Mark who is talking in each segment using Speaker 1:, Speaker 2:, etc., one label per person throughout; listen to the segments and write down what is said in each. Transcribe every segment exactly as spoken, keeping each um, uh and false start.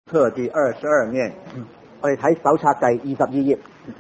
Speaker 1: 册第二十二面，我哋睇手冊第二十二頁。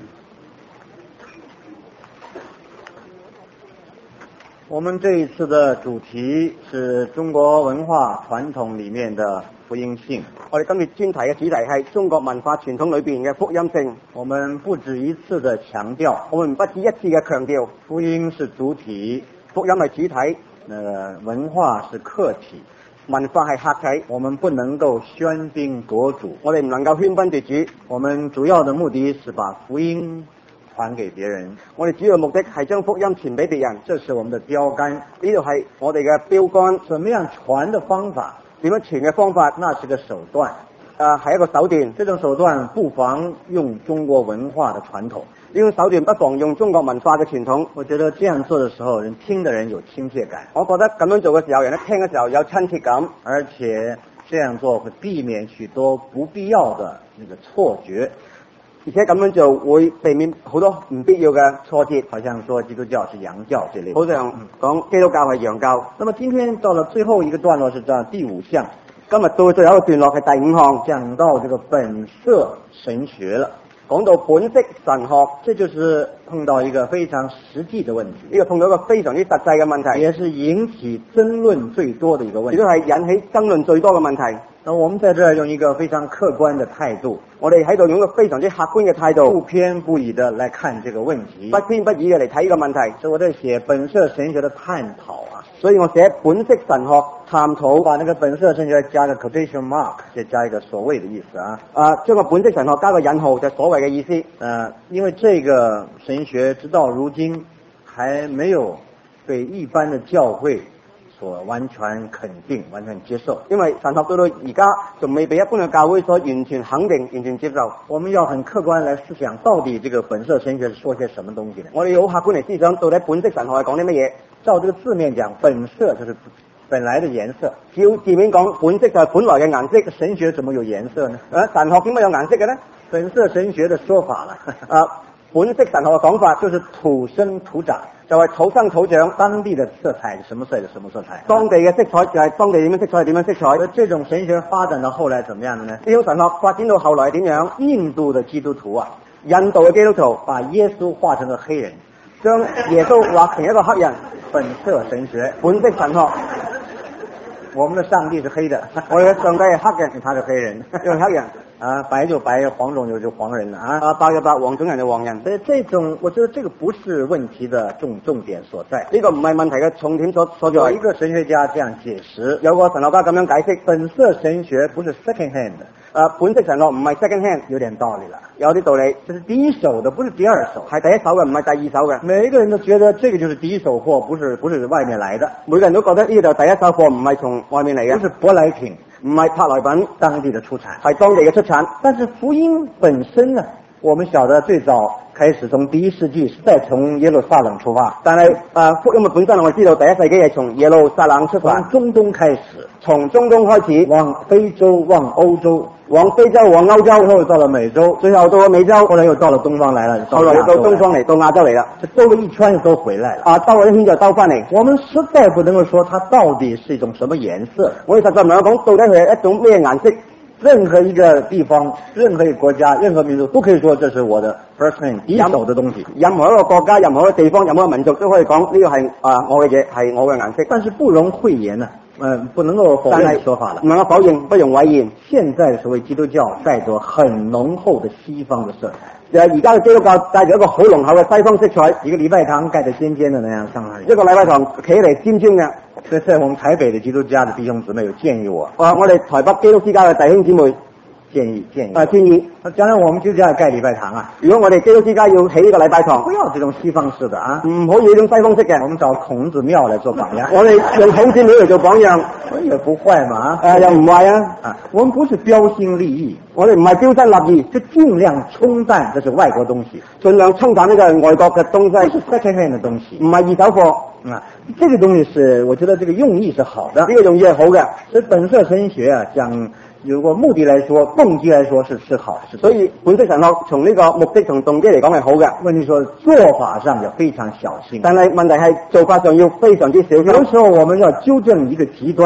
Speaker 1: 我们这一次的主题是中国文化传统里面的福音性。我哋今日專題嘅主題係中國文化傳統裏邊嘅福音性。我們不止一次的強調，我們不止一次嘅強調，福音是主體，福音係主體，呃，文化是客體。文化係客體，我們不能夠喧賓奪主，我哋唔能夠喧賓奪主。我們主要的目的是把福音傳給別人，我哋主要目的係將福音傳俾別人，這是我們的標杆，呢度係我哋嘅標杆。怎麼樣傳的方法，點樣傳嘅方法，那是個手段，啊，係一個手段。這種手段不妨用中國文化的傳統，呢種手段不妨用中國文化嘅傳統。我覺得這樣做的時候，人聽的人有親切感。我覺得咁樣做嘅時候，人一聽嘅時候有親切感，而且這樣做會避免許多不必要的那個錯覺。而且咁樣做會避免好多唔必要嘅錯節，好像說基督教是洋教之類，好像講基督教係洋教。那麼今天到了最後一個段落是這樣，第五項，今日到最後一個段落係第五項，講到這個本色神學了。講到本色神學，這就是碰到一個非常實際的問題，呢個碰到一個非常之實際嘅問題，也是引起爭論最多的一個問題，亦都係引起爭論最多嘅問題。那我們在這兒用一個非常客觀的態度，我哋喺度用一個非常之客觀嘅態度，不偏不倚的來看這個問題，不偏不倚嘅嚟睇呢個問題。所以我在寫本色神學的探討啊，所以我寫本色神學探討，把那個本色神學加個 quotation mark， 再加一個所謂的意思啊，啊，將個本色神學加個引號就所謂嘅意思。呃，因為這個神學直到如今還沒有被一般的教會所完全肯定、完全接受，因為神學到到而家仲未被一般嘅教會所完全肯定、完全接受。我們要很客觀來思想，到底這個本色神學是說些什麼東西呢？我哋好客觀嚟思想，到底本色神學係講啲乜嘢？照這個字面講，本色就是本來的顏色。照字面講，本色就係本來嘅顏色。神學怎麼有顏色呢？啊，神學點解有顏色嘅呢？本色神學的說法啦，啊，本色神學嘅講法就是土生土長。就係土生土長，當地的色彩，什麼色就什麼色彩，當地嘅色彩就係當地點樣色彩係點樣色彩。而這種神學發展到後來怎麼樣呢？呢種神學發展到後來點樣？印度的基督徒啊，印度嘅基督徒把耶穌畫成個黑人，將耶穌畫成一個黑人，本色神學，本色神學。我們的上帝是黑的，我哋嘅上帝係黑人，他是黑人，因為黑人啊，白就白，黃種就就黃人了啊，啊，白就白，黃種人就黃人。所以這種，我覺得這個不是問題的重重點所在，呢個唔係問題嘅重點所所在。有一個神學家這樣解釋，有個神學家咁樣解釋，本色神學不是 second hand，啊，本色神學唔係 second hand，有點道理啦，有啲道理，這是第一手的，不是第二手，係第一手嘅，唔係第二手嘅。每一個人都覺得這個就是第一手貨，不是不是外面來的，每個人都覺得呢個就第一手貨，唔係從外面嚟嘅，不是舶來品，唔係舶來品，當地的出產，係當地嘅出產。但是福音本身呢，我們曉得最早開始從第一世紀是再從耶路撒冷出發，但係啊，福音嘅本身我知道第一世紀係從耶路撒冷出發，從中東開始，從中東開始往非洲、往歐洲，往非洲、往歐洲，後到了美洲，最後到了美洲，後來又到了東方來了，後來又到東方嚟，到亞洲嚟啦，就兜了一圈都回來了啊，兜了一圈就兜翻嚟。我們實在不能夠說它到底是一種什麼顏色，我哋實在唔能夠講到底係一種咩顏色。任何一個地方、任何一個國家、任何民族都可以說這是我的 first hand 第一手的東西。任何一個國家、任何一個地方、任何一個民族都可以講呢個係啊我嘅嘢，係我嘅顏色。但是不容諱言啊，嗯，不能夠否認說法了。唔能夠否認，不容諱言。現在所謂基督教帶着很濃厚的西方的色彩。就係而家嘅基督教帶住一個好濃厚嘅西方色彩，一個禮拜堂蓋得尖尖的那樣上去，一個禮拜堂企嚟尖尖嘅。所以在我們台北的基督家的弟兄姊妹有建議我，啊，我哋台北基督之家嘅弟兄姊妹建議建議啊建議，將來我們基督家要蓋禮拜堂啊，如果我哋基督之家要起呢個禮拜堂，不要這種西方式的啊，唔可以呢種西方式嘅，我們找孔子廟嚟做榜樣，我哋用孔子廟嚟做榜樣，也不壞嘛，誒又唔壞啊，啊，我們不是標新立異，我哋唔係標新立異，就盡量沖淡這是外國東西，盡量沖淡呢個外國嘅東西，不是 second hand 嘅東西，唔係二手貨。啊，這個東西是，我覺得這個用意是好的，呢個用意係好嘅。所以本色神學啊，講如果目的來說，動機來說是是好的。所以本色神學從呢個目的同動機嚟講係好嘅。問題說做法上就非常小心，但係問題係做法上要非常之小心。有時候我們要糾正一個極端呢。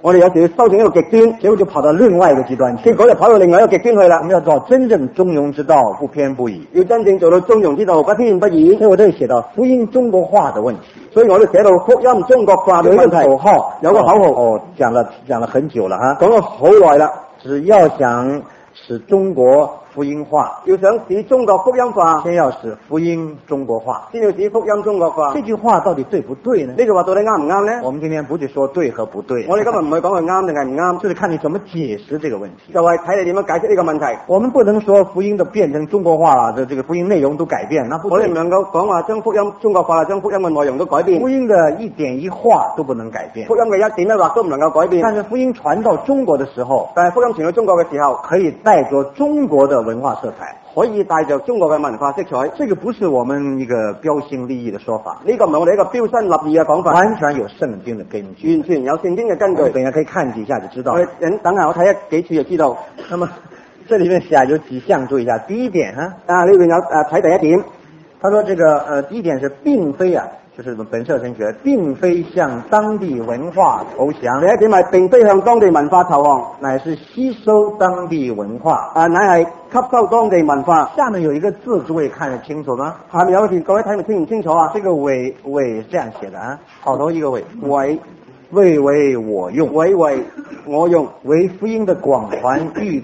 Speaker 1: 我哋有時要修正一個極端，結果就跑到另外一個極端去，結果就跑到另外一個極端去啦。我們要做真正中庸之道，不偏不倚，要真正做到中庸之道，不偏不倚。所以我這裏寫到福音中國化的問題，所以我哋寫到福音中國化的問題。有一個口號，有個口號哦，講了講了很久了哈，講咗好耐啦。只要想使中國福音化，要想使中國福音化，先要使福音中國化，先要使福音中國化。這句話到底對不對呢？呢句話到底啱唔啱呢？我們今天不去說對和不對，我哋今日唔去講佢啱定係唔啱，就是看你怎麼解釋這個問題，就係睇你點樣解釋呢個問題。我們不能說福音都變成中國化了，這這個福音內容都改變，那不對。我哋唔能夠講話將福音中國化啦，將福音嘅內容都改變。福音的一點一畫都不能改變，福音嘅一點一畫都唔能夠改變。但是福音傳到中國的時候，但係福音傳到中國嘅時候，可以帶着中國的文化色彩。可以帶着中國嘅文化色彩，這個不是我們一個標新立異的說法，呢個唔係我哋一個標新立異嘅講法，完全有聖經嘅根據，完全有聖經嘅根據。等下可以看幾下就知道。我等等下我睇一幾次就知道。那麼這裏面寫有幾項，注意一下。第一點哈，啊呢邊有誒睇第一點，他說這個呃第一點是並非啊。就是本色神學，並非向當地文化投降。第一點係並非向當地文化投降，乃是吸收當地文化。啊，乃係吸收當地文化。下面有一個字，諸位看得清楚嗎？下面有個字，各位睇得清唔清楚啊？這個為為這樣寫的啊，好頭一個為為為為我用，為為我用，為福音的廣傳與。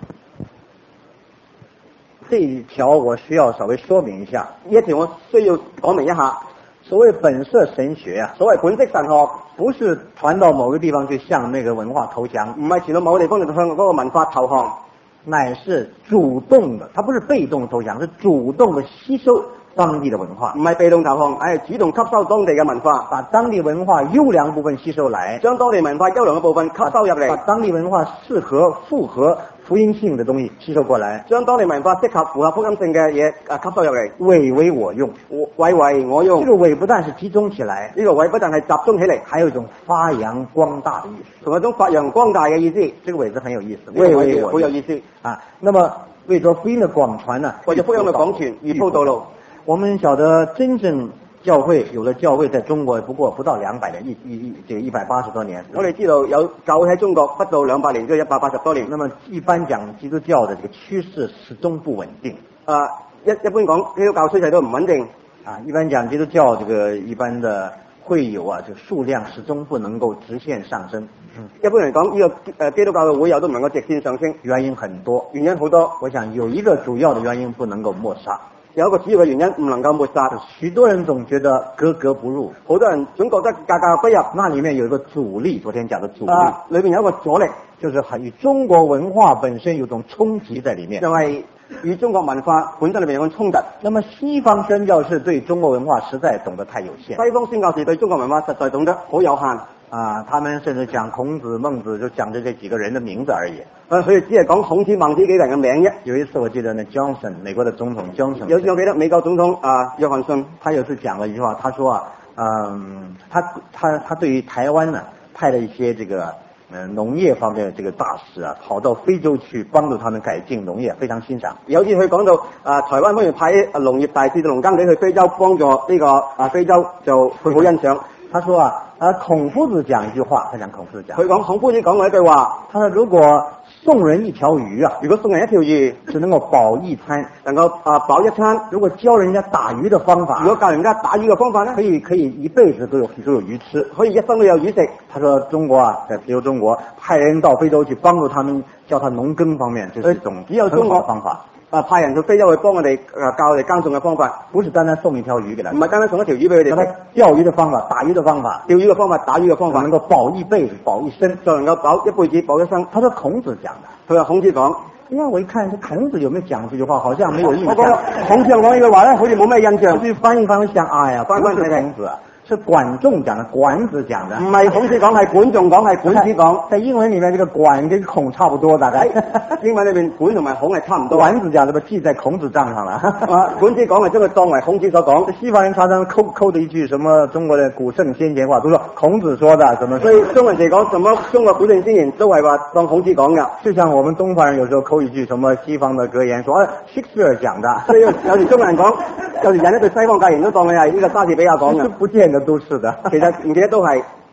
Speaker 1: 這一條我需要稍微說明一下，呢一條我需要講明一下。所謂本色神學啊，所謂本色神學，不是傳到某個地方就向那個文化投降，唔係傳到某個地方就向嗰個文化投降，乃是主動的，它不是被動投降，是主動的吸收當地的文化，唔係被動投降，係主動吸收當地嘅文化，把當地文化優良部分吸收來，將當地文化優良嘅部分吸收入嚟，把當地文化適合符合福音性的東西吸收過來，將當地文化適合符合福音性嘅嘢啊吸收入嚟，為為我用，為為我用。這個為不但是集中起來，呢個為不但係集中起嚟，還有一種發揚光大的意思，同一種發揚光大嘅意思。這個為字很有意思，為為我好有意思啊。那麼為咗福音的廣傳呢，為咗福音嘅廣傳，預鋪道路。我們曉得真正教會有了教會在中國不過不到兩百年，一一一這個一百八十多年。我哋知道有教會喺中國不到兩百年，就一百八十多年。那麼一般講基督教的這個趨勢始終不穩定。啊，一一般講基督教趨勢都唔穩定。啊，一般講基督教這個一般的會友啊，這個數量始終不能夠直線上升。嗯，一般嚟講，呢個誒基督教嘅會友都唔能夠直線上升，原因很多，原因好多。我想有一個主要的原因不能夠抹殺。有一個主要嘅原因唔能夠抹殺，許多人總覺得格格不入，好多人總覺得格格不入。那裏面有一個阻力，昨天講的阻力，啊、裏面有一個阻力，就是與中國文化本身有種衝擊在裏面，就係與中國文化本身裏面有種衝突。那麼西方宣教士對中國文化實在懂得太有限，西方宣教士對中國文化實在懂得好有限。啊，他們甚至講孔子、孟子，就講着這幾個人的名字而已。啊，所以只係講孔子、孟子幾個人嘅名啫。有一次我記得呢 Johnson 美國的總統 Johnson，有一次我記得美國總統啊約翰遜，他有次講了一句話，他說啊，嗯，他他他對於台灣呢派了一些這個嗯農業方面的這個大使啊，跑到非洲去幫助他們改進農業，非常欣賞。有次佢講到啊，台灣方面派農業大使到農耕地去非洲幫助呢個啊非洲，就佢好欣賞。他說啊，啊孔夫子講一句話，他講孔夫子講，佢講孔夫子講過一句話，他說如果送人一條魚啊，如果送人一條魚，只能夠飽一餐，能夠啊飽一餐。如果教人家打魚的方法，如果教人家打魚的方法呢，可以可以一輩子都有都有魚吃，可以一生都有魚食。他說中國啊，在非洲中國派人到非洲去幫助他們，教他農耕方面，這是一種只有中國方法。啊！派人去非洲去幫我哋啊，教我哋耕種嘅方法，不是單單送一條魚給他，唔係單單送一條魚俾佢哋，釣魚嘅方法、打魚嘅方法、釣魚嘅方法、打魚嘅方法，能夠飽一輩子、飽一生，就能夠飽一輩子、飽一生。他說孔子講的，佢話孔子講，因為我一看，孔子有沒有講這句話，好像沒有印象。我覺得孔子講呢句話咧，好似冇咩印象。去翻譯翻譯想，哎呀，翻翻睇睇孔子。是管仲講的，管子講的，唔係孔子講，係管仲講，係管子講。在英文裏面，這個管跟孔差不多，大概。英文裏面管同埋孔係差唔多。管子講的不記在孔子賬上了。啊，管子講係將佢當為孔子所講。西方人常常摳摳的一句什麼中國的古聖先賢話，都說孔子說的，什麼。所以中國人嚟講，什麼中國古聖先賢都係話當孔子講嘅。就像我們東方人有時候摳一句什麼西方的格言，說啊 Shakespeare 講的。所以有時中國人講，有時人咧對西方格言都當佢係呢個莎士比亞講嘅。不見得。都是的，其實唔記得都係，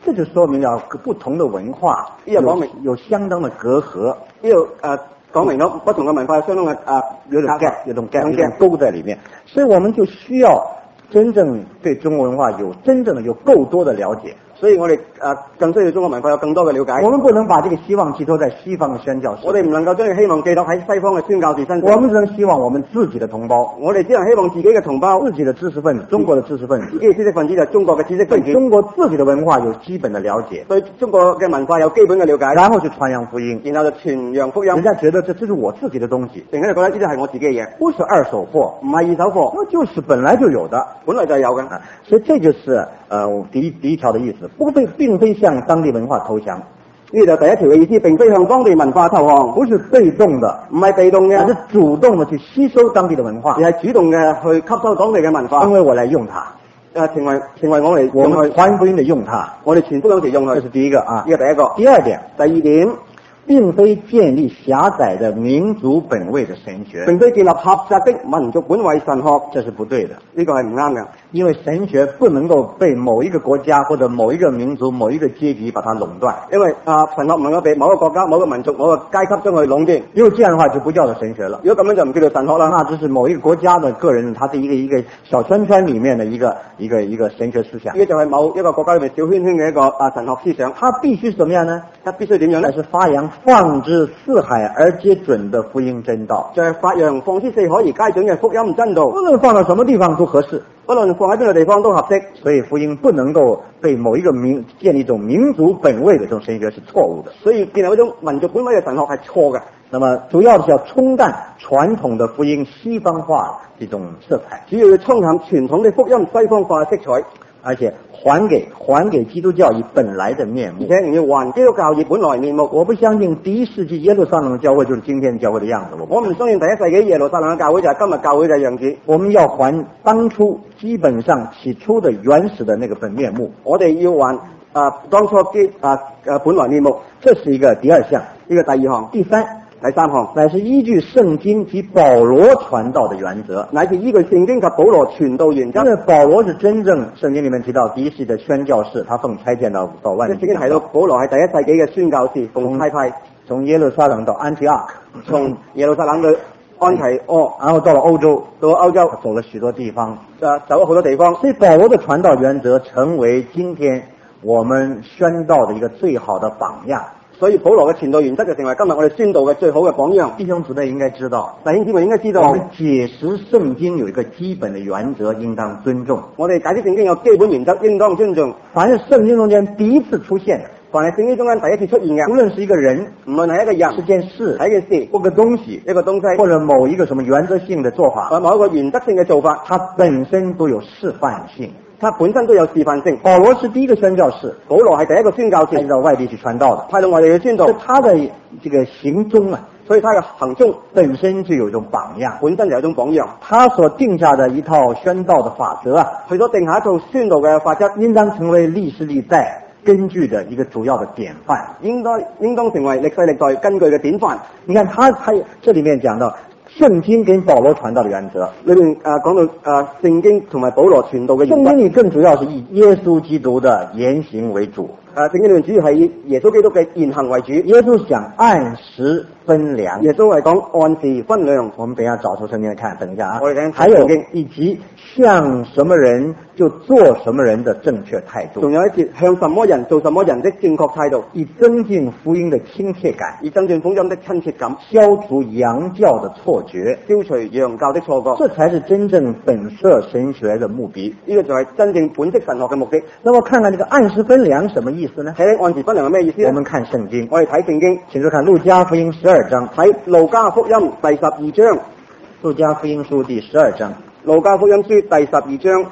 Speaker 1: 这就說明了不同的文化有有相當的隔閡，
Speaker 2: 呢度誒講明咗不同嘅文化有相當嘅啊
Speaker 1: 有種 gap 有種 gap 有種溝在裡面，所以我們就需要真正對中國文化有真正的有夠多的了解。
Speaker 2: 所以我哋誒更需要中國文化有更多嘅了解。
Speaker 1: 我們不能把這個希望寄託在西方嘅宣教士，
Speaker 2: 我哋唔能夠將呢個希望寄託喺西方嘅宣教士身上。
Speaker 1: 我們只能希望我們自己的同胞，
Speaker 2: 我哋只能希望自己嘅同胞、
Speaker 1: 自己的知識分子、中國的知識分子、
Speaker 2: 自己嘅知識分子就係中國嘅知識分子，
Speaker 1: 對中國自己的文化有基本的了解，
Speaker 2: 對中國嘅文化有基本嘅了解，
Speaker 1: 然後去傳揚福音，
Speaker 2: 然後就傳揚福音。
Speaker 1: 人家覺得這這是我自己的東西，
Speaker 2: 人家就覺得呢啲係我自己嘅嘢，
Speaker 1: 不是二手貨，
Speaker 2: 唔係二手貨，
Speaker 1: 那就是本來就有的，
Speaker 2: 本來就係有嘅。
Speaker 1: 啊，所以這就是呃第一第一條的意思，不被並非向當地文化投降。
Speaker 2: 呢就第一條嘅意思，並非向當地文化投降，
Speaker 1: 不是被動的，
Speaker 2: 唔係被動嘅，
Speaker 1: 而是主動的去吸收當地的文化，
Speaker 2: 而係主動嘅去吸收當地嘅文化，
Speaker 1: 因為我來用它，
Speaker 2: 誒成為成為我嚟
Speaker 1: 我們傳福音的用它，
Speaker 2: 我哋傳福音時用它，
Speaker 1: 這是第一個啊，
Speaker 2: 呢個第一個。
Speaker 1: 第二點，
Speaker 2: 第二點。
Speaker 1: 並非建立狹窄的民族本位的神學，
Speaker 2: 並非建立狹窄的民族本位神學，
Speaker 1: 這是不對的，
Speaker 2: 呢個係唔啱嘅。
Speaker 1: 因為神學不能夠被某一個國家或者某一個民族、某一個階級把它壟斷，
Speaker 2: 因為啊神學唔能夠被某一個國家、某個民族、某個階級將佢壟斷。
Speaker 1: 如果這樣的話，就不叫做神學了。
Speaker 2: 如果咁樣就唔叫做神學啦，
Speaker 1: 那就是某一個國家的個人，他是一個一個小圈圈裏面的一個一個一個神學思想。
Speaker 2: 呢就係某一個國家裏面小圈圈嘅一個啊神學思想。
Speaker 1: 他必須怎麼樣呢？
Speaker 2: 他必須點樣呢？
Speaker 1: 是發揚放之四海而皆準的福音真道，
Speaker 2: 就係發揚放之四海而皆準嘅福音真道。
Speaker 1: 無論放到什麼地方都合適，
Speaker 2: 不論放喺邊個地方都合適。
Speaker 1: 所以福音不能夠被某一個民建立一種民族本位的這種神學是錯誤的。
Speaker 2: 所以建立一種民族本位嘅神學係錯嘅。
Speaker 1: 那麼主要是要沖淡傳統的福音西方化這種色彩，
Speaker 2: 主要要沖淡傳統的福音西方化色彩，
Speaker 1: 而且還給還給基督教以本來的面目，
Speaker 2: 而且要還基督教以本來面目。
Speaker 1: 我不相信第一世紀耶路撒冷的教會就是今天教會的樣子。
Speaker 2: 我唔相信第一世紀耶路撒冷嘅教會就係今日教會嘅樣子。
Speaker 1: 我們要還當初基本上起初的原始的那個本面目，
Speaker 2: 我哋要還啊當初基啊啊本來面目。
Speaker 1: 這是一個第二項，
Speaker 2: 呢個第二項。
Speaker 1: 第三。
Speaker 2: 第三項
Speaker 1: 乃是依據聖經及保羅傳道的原則，
Speaker 2: 乃是依據聖經及保羅傳道原則。
Speaker 1: 因為保羅是真正聖經裏面提到第一世紀的宣教士，他奉差遣到到萬民。
Speaker 2: 聖經提到保羅係第一世紀嘅宣教士，奉差派
Speaker 1: 從耶路撒冷到安提阿，
Speaker 2: 從耶路撒冷到安提阿，
Speaker 1: 然後到了歐洲，
Speaker 2: 到歐洲
Speaker 1: 走了許多地方，
Speaker 2: 啊走咗好多地方。
Speaker 1: 所以保羅的傳道原則成為今天我們宣道的一個最好的榜樣。
Speaker 2: 所以保羅嘅傳道原則就成為今日我哋宣道嘅最好嘅榜樣。
Speaker 1: 弟兄姊妹應該知道，
Speaker 2: 弟兄姊妹應該知道，
Speaker 1: 我們解釋聖經有一個基本的原則，應當尊重。
Speaker 2: 我哋解釋聖經有基本原則，應當尊重。
Speaker 1: 凡是聖經中間第一次出現的，
Speaker 2: 凡係聖經中間第一次出現嘅，
Speaker 1: 無論是一個人，
Speaker 2: 無論係一個人，
Speaker 1: 是件事，
Speaker 2: 係一件事，
Speaker 1: 或個東西，
Speaker 2: 一個東西，
Speaker 1: 或者某一個什麼原則性的做法，
Speaker 2: 或某一個原則性嘅做法，
Speaker 1: 它本身都有示範性。
Speaker 2: 它本身都有示範性。
Speaker 1: 保羅是第一個宣教士，
Speaker 2: 保羅係第一個宣教士，
Speaker 1: 派到外地去傳道的，
Speaker 2: 派到外地去宣道。
Speaker 1: 他的這個行蹤啊，
Speaker 2: 所以他嘅行蹤
Speaker 1: 本身就有一種榜樣，
Speaker 2: 本身就有一種榜樣。
Speaker 1: 他所定下的一套宣道的法則啊，
Speaker 2: 佢所定下一套宣道嘅法則，
Speaker 1: 應當成為歷世歷代根據的一個主要的典範，
Speaker 2: 應該應當成為歷世歷代根據嘅典範。
Speaker 1: 你看他他這裡面講到聖經跟保羅傳道的原則，
Speaker 2: 裏面誒講到誒聖經同埋保羅傳道嘅原則。
Speaker 1: 聖經裡更主要是以耶穌基督的言行為主。
Speaker 2: 誒聖經裏面主要係以耶穌基督嘅言行為主。
Speaker 1: 耶穌講按時分糧，
Speaker 2: 耶穌係講按時分糧。
Speaker 1: 我們等一下找出聖經來看，等一下啊。
Speaker 2: 我哋等
Speaker 1: 還有以及向什麼人就做什麼人的正確態度。
Speaker 2: 仲有一節向什麼人做什麼人的正確態度，
Speaker 1: 以增進福音的親切感，
Speaker 2: 以增進福音的親切感，
Speaker 1: 消除洋教的錯覺，
Speaker 2: 消除洋教的錯覺。
Speaker 1: 這才是真正本色神學的目的。
Speaker 2: 呢個就係真正本色神學嘅目的。
Speaker 1: 那麼看看這個按時分糧什麼意思呢？
Speaker 2: 睇睇按時分糧係咩意思呢？
Speaker 1: 我們看聖經，
Speaker 2: 我哋睇聖經，
Speaker 1: 請注看路加福音十二章，
Speaker 2: 睇路加福音第十二章，
Speaker 1: 路加福音書第十二章，
Speaker 2: 路加福音書第十二章，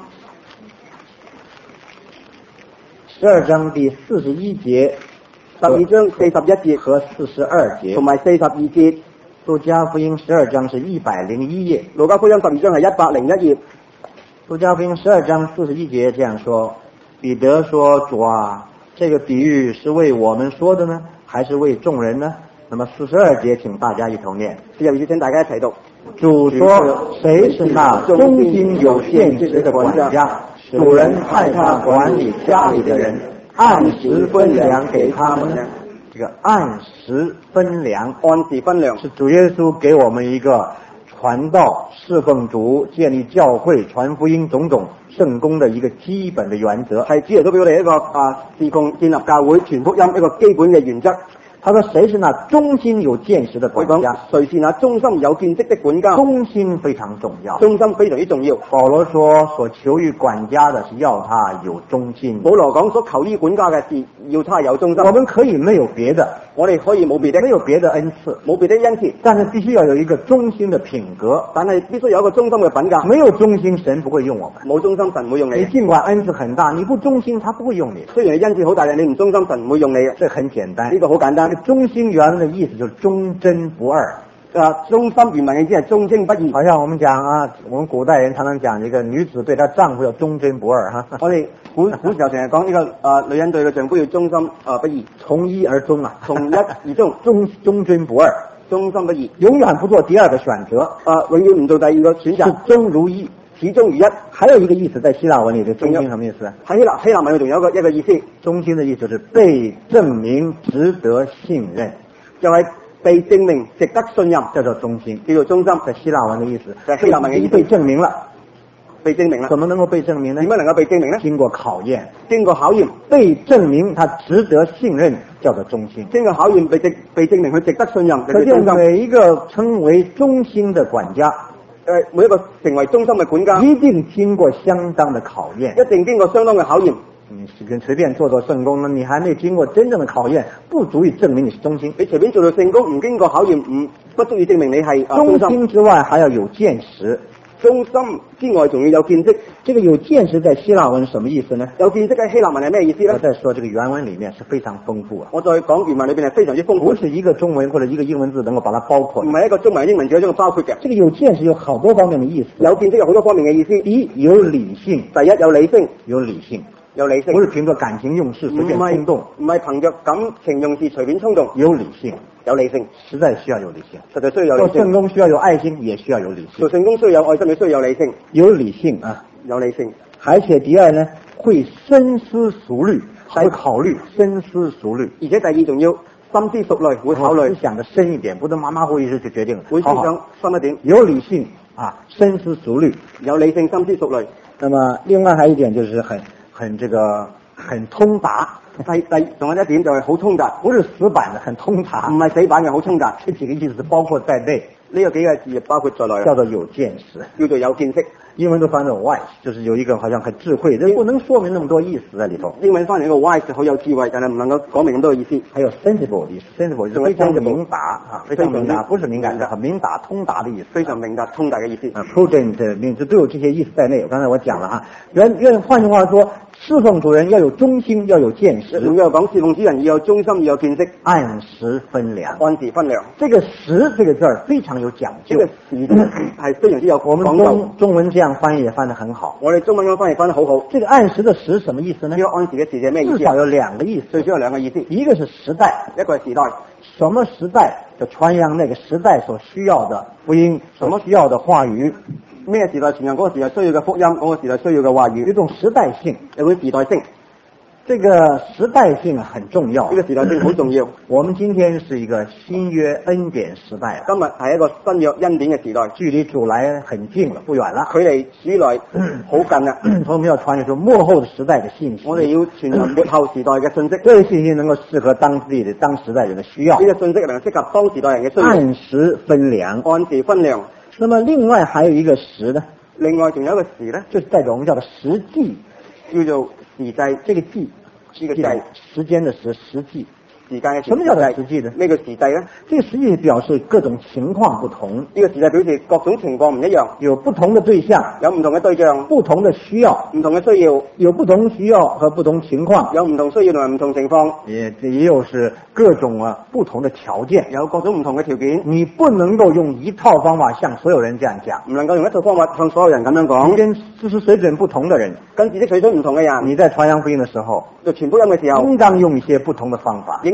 Speaker 1: 十二章第四十一節，
Speaker 2: 十二章四十一節
Speaker 1: 和四十二節，
Speaker 2: 同埋四十二節。
Speaker 1: 路加福音十二章是一百零一頁，
Speaker 2: 路加福音十二章係一百零一頁。
Speaker 1: 路加福音十二章四十一節這樣說：彼得說，主啊，這個比喻是為我們說的呢，還是為眾人呢？那麼四十二節請大家一同念，
Speaker 2: 四十二節請大家一齊讀。
Speaker 1: 主說，誰是那忠心有見識的管家？主人派他管理家裏的人， 按时分粮给他们呢？这个按时分粮，
Speaker 2: 按时分粮
Speaker 1: 是主耶稣给我们一个传道、侍奉主、建立教会、传福音种种圣功的一個基本嘅原則，
Speaker 2: 係主耶穌俾我哋一個啊侍奉、建立教會、傳福音一個基本嘅原則。
Speaker 1: 他說：誰是那忠心有見識的管家？
Speaker 2: 誰是那忠心有見識的管家？
Speaker 1: 忠心非常重要，
Speaker 2: 忠心非常之重要。
Speaker 1: 保羅說：所求於管家的是要他有忠心。
Speaker 2: 保羅講所求於管家嘅是要他有忠心。
Speaker 1: 我們可以沒有別的，
Speaker 2: 我哋可以冇別的，
Speaker 1: 沒有別的恩賜，
Speaker 2: 冇別的恩賜，
Speaker 1: 但是必須要有一個忠心的品格。
Speaker 2: 但係必須有一個忠心嘅品格。
Speaker 1: 沒有忠心，神不會用我們。
Speaker 2: 冇忠心，神唔會用你。
Speaker 1: 你盡管恩賜很大，你不忠心，他不會用你。
Speaker 2: 雖然你恩賜好大，你唔忠心，神唔會用你嘅。
Speaker 1: 這很簡單，
Speaker 2: 呢個好簡單。
Speaker 1: 忠心原來的意思就是忠貞不二。
Speaker 2: 啊，忠心原文嘅意思係忠貞不二。
Speaker 1: 好像我們講啊，我們古代人常常講這個女子對她丈夫要忠貞不二哈。
Speaker 2: 我哋古古時候成日講呢個啊，女人對個丈夫要忠心啊不二，
Speaker 1: 從一而終啊，
Speaker 2: 從一而終，
Speaker 1: 忠忠貞不二，
Speaker 2: 忠心不二，
Speaker 1: 永遠不做第二個選擇
Speaker 2: 啊，永遠唔做第二個選擇，
Speaker 1: 始終如一，
Speaker 2: 始終如一。
Speaker 1: 還有一個意思，在希臘文裏的忠心什麼意思？
Speaker 2: 喺希臘希臘文裏仲有一個一個意思，
Speaker 1: 忠心的意思就是被證明值得信任，
Speaker 2: 就係被證明值得信任，
Speaker 1: 叫做忠心，
Speaker 2: 叫做忠心。
Speaker 1: 在希臘文的意思，
Speaker 2: 在希臘文嘅意思，
Speaker 1: 被證明了，
Speaker 2: 被證明了。
Speaker 1: 怎麼能夠被證明呢？
Speaker 2: 點樣能夠被證明呢？
Speaker 1: 經過考驗，
Speaker 2: 經過考驗，
Speaker 1: 被證明他值得信任，叫做忠心。
Speaker 2: 經過考驗被證被證明佢值得信任，
Speaker 1: 可見每一個稱為忠心的管家，
Speaker 2: 誒，每一個成為忠心嘅管家，
Speaker 1: 一定經過相當的考驗，
Speaker 2: 一定經過相當嘅考驗。
Speaker 1: 你隨隨便做做聖工呢，你還沒經過真正的考驗，不足以證明你是忠心。
Speaker 2: 你隨便做做聖工，唔經過考驗，唔不足以證明你係
Speaker 1: 忠心之外，還要有見識。
Speaker 2: 忠心之外，仲要有見識。
Speaker 1: 這個有見識在希臘文什麼意思呢？
Speaker 2: 有見識喺希臘文係咩意思呢？
Speaker 1: 我再說，這個原文裏面是非常豐富啊。
Speaker 2: 我再講原文裏邊係非常之豐富，
Speaker 1: 不是一個中文或者一個英文字能夠把它包括。
Speaker 2: 唔係一個中文英文字將佢包括嘅。
Speaker 1: 這個有見識有好多方面的意思。
Speaker 2: 有見識有好多方面嘅意思。
Speaker 1: 第一，有理性。
Speaker 2: 第一，有理性。
Speaker 1: 有理性。
Speaker 2: 有理性，
Speaker 1: 不是憑着感情用事隨便衝動，
Speaker 2: 唔係憑着感情用事隨便衝動。
Speaker 1: 有理性，
Speaker 2: 有理性，
Speaker 1: 實在需要有理性，
Speaker 2: 實在需要有理性。
Speaker 1: 做聖工需要有愛心，也需要有理性。
Speaker 2: 做聖工需要有愛心，也需要有理性。
Speaker 1: 有理性啊，
Speaker 2: 有理性。
Speaker 1: 而且第二呢，會深思熟慮，會考慮，深思熟慮。
Speaker 2: 而且第二仲要深思熟慮，會考慮。
Speaker 1: 思想得深一點，不能馬馬虎一時就決定了。
Speaker 2: 會思想深一點。
Speaker 1: 有理性啊，深思熟慮，
Speaker 2: 有理性，深思熟慮。
Speaker 1: 那麼另外還有一點就是很很這個。很通達，
Speaker 2: 第第仲有一點就係好通達，
Speaker 1: 不是死板的，很通達，
Speaker 2: 唔係死板嘅，好通達。
Speaker 1: 這幾個意思包括在內，
Speaker 2: 呢個幾個字包括在內，
Speaker 1: 叫做有見識，
Speaker 2: 叫做有見識。
Speaker 1: 英文都翻成 wise，就是有一個好像很智慧，這不能說明那麼多意思在裏頭。
Speaker 2: 英文翻嚟一個 wise 好有智慧，但係唔能夠講明咁多意思。
Speaker 1: 還有 sensible 意思 ，sensible 就是非常的明達啊，非常明達，不是敏感的，很明達、通達的意思，
Speaker 2: 非常明達、通達嘅意思。
Speaker 1: 啊 ，prudent 這都有這些意思在內。我剛才我講了哈，原原換句話說，侍奉主人要有忠心，要有見識。
Speaker 2: 仲要講侍奉主人要有忠心，要有見識。
Speaker 1: 按時分糧，
Speaker 2: 按時分糧。
Speaker 1: 這個時這個字兒非常有講究，
Speaker 2: 這個時係非常之有講究。
Speaker 1: 我們中中文這樣翻譯也翻得很好。
Speaker 2: 我哋中文咁翻譯翻得好好。
Speaker 1: 這個按時的時什麼意思呢？
Speaker 2: 要按時嘅時係咩意思？
Speaker 1: 至少有兩個意思，
Speaker 2: 最少有兩個意思。
Speaker 1: 一個是時代，
Speaker 2: 一個係時代。
Speaker 1: 什麼時代就傳揚那個時代所需要的福音，什麼需要的話語。
Speaker 2: 咩時代傳揚嗰個時代需要嘅福音，嗰個時代需要嘅話語。
Speaker 1: 一種時代性，
Speaker 2: 有個時代性。
Speaker 1: 這個時代性很重要，
Speaker 2: 呢個時代性好重要。
Speaker 1: 我們今天是一個新約恩典時代，
Speaker 2: 今日係一個新約恩典嘅時代，
Speaker 1: 距離主來很近了，不遠了，
Speaker 2: 距離主來好近啦。
Speaker 1: 所以我們要傳出末後的時代的信息，
Speaker 2: 我哋要傳達末後時代嘅信息，
Speaker 1: 這個信息能夠適合當地的當時代人的需要，
Speaker 2: 呢個信息能夠適合當時代人嘅需要。
Speaker 1: 按時分糧，
Speaker 2: 按時分糧。
Speaker 1: 那麼另外還有一個時呢？
Speaker 2: 另外仲有一個時呢，
Speaker 1: 就是代表我們叫做時際，
Speaker 2: 叫做時際。
Speaker 1: 這個際。
Speaker 2: 呢個際，
Speaker 1: 時間的時，時際，
Speaker 2: 時間嘅時。
Speaker 1: 什麼叫做時際呢？
Speaker 2: 咩叫時際呢？
Speaker 1: 這個時際表示各種情況不同。
Speaker 2: 呢個時際表示各種情況唔一樣，
Speaker 1: 有不同的對象，
Speaker 2: 有唔同嘅對象，
Speaker 1: 不同的需要，
Speaker 2: 唔同嘅需要，
Speaker 1: 有不同需要和不同情況，
Speaker 2: 有唔同需要同埋唔同情況，
Speaker 1: 也也有是各種啊不同的條件，
Speaker 2: 有各種唔同嘅條件。
Speaker 1: 你不能夠用一套方法向所有人這樣講，
Speaker 2: 唔能夠用一套方法向所有人咁樣講。
Speaker 1: 跟知識水準不同的人，
Speaker 2: 跟知識水準唔同嘅人，
Speaker 1: 你在傳揚福音的時候，
Speaker 2: 就傳福音嘅時候，
Speaker 1: 應當用一些不同的方法，
Speaker 2: 應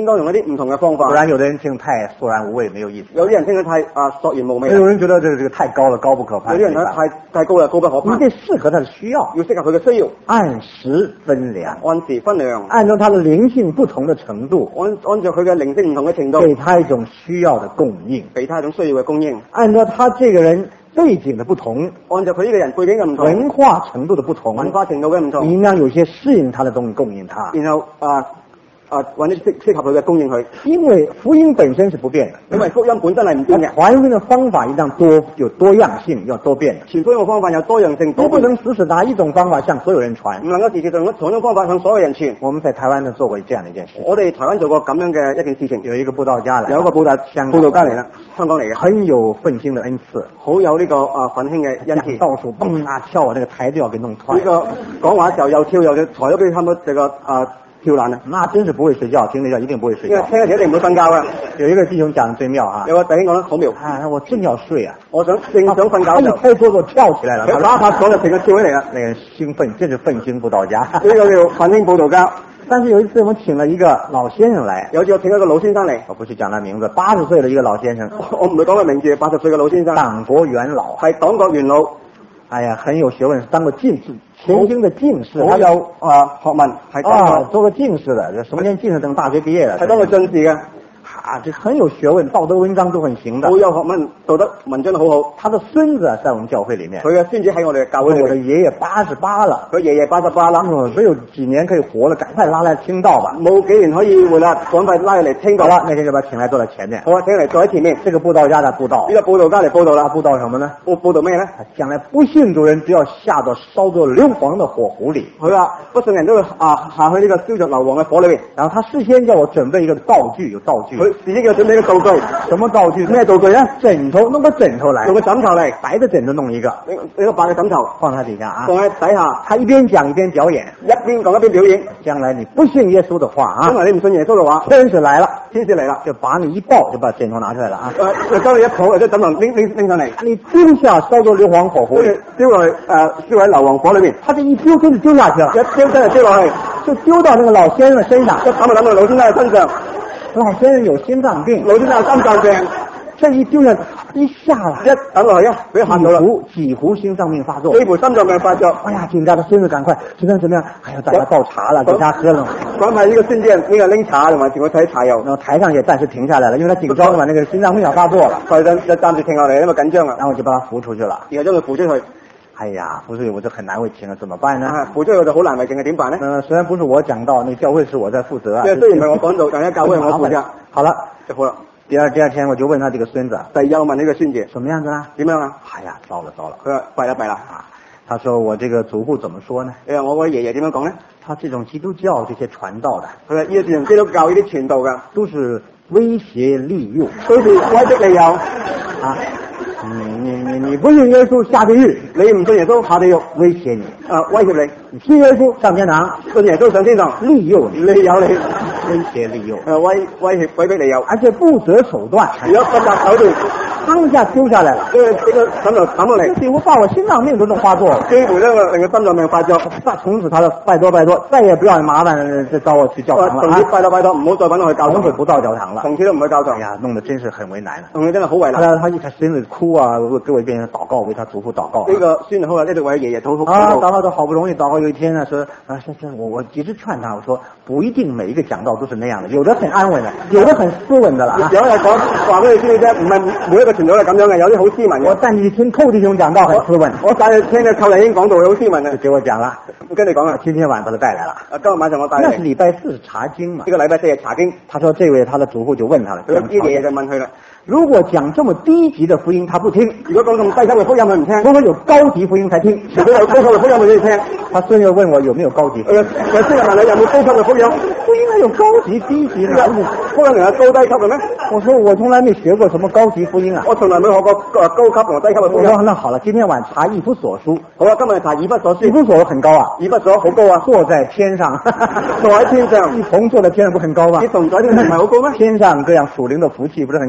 Speaker 2: 應當用一啲唔同嘅方法。
Speaker 1: 不然有的人聽太索然無味，沒有意思。
Speaker 2: 有啲人聽得太啊索然無味。
Speaker 1: 有人覺得這個這個太高了，高不可攀。
Speaker 2: 有啲人睇太太高啦，高不可攀。
Speaker 1: 你得適合他的需要，
Speaker 2: 要適合佢嘅需要，
Speaker 1: 按時分糧，
Speaker 2: 按時分糧，
Speaker 1: 按照他的靈性不同的程度，
Speaker 2: 按按照佢嘅靈性唔同嘅程度，
Speaker 1: 給他一種需要的供應，
Speaker 2: 俾他一種需要嘅供應，
Speaker 1: 按照他這個人背景的不同，
Speaker 2: 按照佢呢個人背景嘅唔同，
Speaker 1: 文化程度的不同，
Speaker 2: 文化程度嘅唔同，
Speaker 1: 你應當有些適應他的東西供應他，
Speaker 2: 然後啊。啊，揾啲適適合佢嘅供應佢，
Speaker 1: 因為福音本身是不變的，
Speaker 2: 因為福音本身係唔變嘅。
Speaker 1: 傳福音嘅方法一定多有多樣性，要多變的。
Speaker 2: 傳福音嘅方法有多樣性，
Speaker 1: 都不能只是拿一種方法向所有人傳，
Speaker 2: 唔能夠時時用同一種方法向所有人傳。
Speaker 1: 我們在台灣呢做過這樣的一件事，
Speaker 2: 我哋台灣做過咁樣嘅一件事情，
Speaker 1: 有一個佈道家嚟，
Speaker 2: 有一個佈道佈道家嚟啦，香港嚟嘅，
Speaker 1: 很有奮興的恩賜，
Speaker 2: 好有呢、這個啊奮興嘅恩賜，
Speaker 1: 到處蹦啊跳啊，這個台都要給弄斷。
Speaker 2: 呢、這個講話時候又跳又跳，台都俾差唔多這個啊。跳欄啊！
Speaker 1: 那真是不會睡覺，聽得一定不會睡覺。
Speaker 2: 聽一定唔會瞓覺啊！
Speaker 1: 有一個弟兄講得最妙啊！
Speaker 2: 有個弟兄講得好妙
Speaker 1: 啊！我正要睡啊，
Speaker 2: 我想正想瞓覺就，
Speaker 1: 他一開桌就跳起來了，
Speaker 2: 佢打拍手就成個跳起嚟啦。
Speaker 1: 那個人興奮，真是奮興佈道家。
Speaker 2: 呢個叫奮興佈道家。
Speaker 1: 但是有一次我們請了一個老先生來，
Speaker 2: 有一次我請了一個老先生嚟，
Speaker 1: 我不去講他名字，八十歲的一個老先生，
Speaker 2: 我唔會講佢名字，八十歲嘅老先生，
Speaker 1: 黨國元老，
Speaker 2: 係黨國元老。
Speaker 1: 哎呀，很有學問，當過進士，前清的進士，
Speaker 2: 好有啊學問，係
Speaker 1: 啊，做過進士的，什麼年進士等大學畢業的，
Speaker 2: 係當過進士嘅。
Speaker 1: 啊，這很有學問，道德文章都很行的。
Speaker 2: 好有學問，道德文章都好好。
Speaker 1: 他的孫子在我們教會裏面，
Speaker 2: 佢嘅孫子喺我哋教會裏面。
Speaker 1: 我的爺爺八十八了，
Speaker 2: 佢爺爺八十八啦，
Speaker 1: 嗯，只有幾年可以活了，趕快拉來聽道吧。
Speaker 2: 冇幾年可以活啦，趕快拉佢嚟聽道。
Speaker 1: 好了，那天就把他請來坐在前面。
Speaker 2: 好啊，請嚟坐喺前面。
Speaker 1: 這個佈道家在佈道，
Speaker 2: 呢個佈道家嚟佈道啦，
Speaker 1: 佈道什麼呢？
Speaker 2: 我佈道咩咧？
Speaker 1: 將來不信主人只要下到燒着硫磺的火湖裏。
Speaker 2: 佢話不信人都會啊下去呢個燒着硫磺嘅火裏邊。
Speaker 1: 然後他事先叫我準備一個道具，有道具。
Speaker 2: 佢自己叫準備一個道具，
Speaker 1: 什麼道具？咩道具呢？枕頭，弄個枕頭來，
Speaker 2: 用個枕頭嚟，
Speaker 1: 白的枕頭弄一個，
Speaker 2: 一個一個白嘅枕頭
Speaker 1: 放喺底下啊，
Speaker 2: 放喺底下。
Speaker 1: 他一邊講一邊表演，
Speaker 2: 一邊講一邊表演。
Speaker 1: 將來你不信耶穌的話啊，
Speaker 2: 將來你唔信耶穌嘅話，
Speaker 1: 天使來了，
Speaker 2: 天使嚟啦，
Speaker 1: 就把你一抱就把枕頭拿出來了啊，
Speaker 2: 誒，將你一抱就將枕頭拎拎拎上嚟，
Speaker 1: 你丟下燒到硫磺火湖，
Speaker 2: 丟落去誒燒喺硫磺火裏邊，
Speaker 1: 他這一丟真就丟下去了，
Speaker 2: 一丟真係丟落去，
Speaker 1: 就丟到那個老先生的身上，
Speaker 2: 一抌就抌到老先生嘅身上。
Speaker 1: 老先生有心臟病，
Speaker 2: 老先生有心臟病，
Speaker 1: 這一丟下一下啦，
Speaker 2: 一抌落去啊，俾嚇到啦，
Speaker 1: 幾乎幾乎心臟病發作，
Speaker 2: 幾乎心臟病發作，
Speaker 1: 哎呀，緊張的孫子趕快，怎麼樣怎麼樣，哎呀，大家倒茶了，給他喝了，
Speaker 2: 趕快呢個孫子呢個拎茶同埋全部睇茶油，
Speaker 1: 然後台上也暫時停下來了，因為他緊張嘛，那個心臟病要發作了，
Speaker 2: 台上就暫時停落嚟，因為緊張啊，
Speaker 1: 然後我就把他扶出去了，
Speaker 2: 然後將佢扶出去。
Speaker 1: 哎呀，扶出去我就很難為情了，怎麼辦呢？
Speaker 2: 啊，扶出去我就好難為情嘅，點辦呢？
Speaker 1: 嗯、呃，雖然不是我講道，那教會是我在負責啊。
Speaker 2: 雖然唔係我講道，但係教會係我負責。
Speaker 1: 好了，
Speaker 2: 就好了。
Speaker 1: 第二第二天我就問他這個孫子，
Speaker 2: 第二我問呢個孫子，
Speaker 1: 什麼樣子啦？
Speaker 2: 點樣啊？
Speaker 1: 哎呀，糟了糟了，
Speaker 2: 佢話弊啦弊啦
Speaker 1: 啊！他說我這個祖父怎麼說呢？
Speaker 2: 誒，我個爺爺點樣講呢？
Speaker 1: 他這種基督教這些傳道的，
Speaker 2: 佢話呢個基督教呢啲傳道㗎，
Speaker 1: 都是威脅利誘，
Speaker 2: 都是威逼利誘
Speaker 1: 啊！你你你你不信耶穌下地獄，
Speaker 2: 你唔信耶穌下地獄，
Speaker 1: 威脅你，
Speaker 2: 啊威脅你，
Speaker 1: 你信耶穌上天堂，
Speaker 2: 信耶穌上天堂，
Speaker 1: 利誘你，
Speaker 2: 利誘你，
Speaker 1: 威脅利誘，
Speaker 2: 誒威威脅威逼利誘，
Speaker 1: 而且不擇手段，
Speaker 2: 如果不擇手段，
Speaker 1: 當下丟下來了，
Speaker 2: 呢個呢個枕頭抌落嚟，
Speaker 1: 幾乎把我心臟病都能發作了，
Speaker 2: 幾乎呢個令個心臟病發作。
Speaker 1: 從此他說拜託拜託，再也不要麻煩再找我去教堂了
Speaker 2: 從此拜託拜託，唔好再揾我去教堂，
Speaker 1: 從此不到教堂了，
Speaker 2: 從此都唔去教堂。
Speaker 1: 哎呀，弄得真是很為難了，
Speaker 2: 弄得真係好為難。
Speaker 1: 他他一開始哭啊，給我一邊禱告，為他祖父禱告。
Speaker 2: 呢個孫好啊，一直為爺爺禱告。
Speaker 1: 啊，禱告到好不容易禱告，有一天呢，說啊，是是，我我一直勸他，我說不一定每一個講道都是那樣的，有的很安穩的，有的很斯文的了啊。
Speaker 2: 有人講話俾你知嘅啫，唔係每一個傳道都係咁樣嘅，有啲好斯文嘅。
Speaker 1: 我帶你聽寇弟兄講道很斯文，
Speaker 2: 我帶你聽嘅寇弟兄講道好斯文嘅，
Speaker 1: 就給我講了。
Speaker 2: 我跟你講啊，
Speaker 1: 今天晚上把他帶來了。
Speaker 2: 啊，今日晚上我帶嚟。
Speaker 1: 那是禮拜四查經嘛？
Speaker 2: 呢個禮拜四係查經。
Speaker 1: 他說這位他的祖父就問他了，
Speaker 2: 佢啲爺爺就問佢啦。
Speaker 1: 如果講這麼低級的福音，他不聽；
Speaker 2: 如果講咁低級嘅福音，佢唔聽。
Speaker 1: 如果有高級福音才聽。
Speaker 2: 如果有高級嘅福音，佢先聽。
Speaker 1: 他孫又問我有沒有高級福音。
Speaker 2: 有孫又問你有冇高級嘅福音？
Speaker 1: 福音有高級、低級的，
Speaker 2: 福音有高低級嘅咩？
Speaker 1: 我說我從來沒學過什麼高級福音啊。
Speaker 2: 我從來沒學過高級同低級嘅福音。
Speaker 1: 我說那好了，今天晚查以弗所書。
Speaker 2: 好啊，今日查以弗所書。
Speaker 1: 以弗所很高啊，
Speaker 2: 以弗所好高啊，
Speaker 1: 坐在天上，
Speaker 2: 坐喺天上，
Speaker 1: 一同坐在天上不很高嗎？
Speaker 2: 一同坐喺天上唔係好高咩？
Speaker 1: 天上各樣屬靈的福氣不是很高嗎？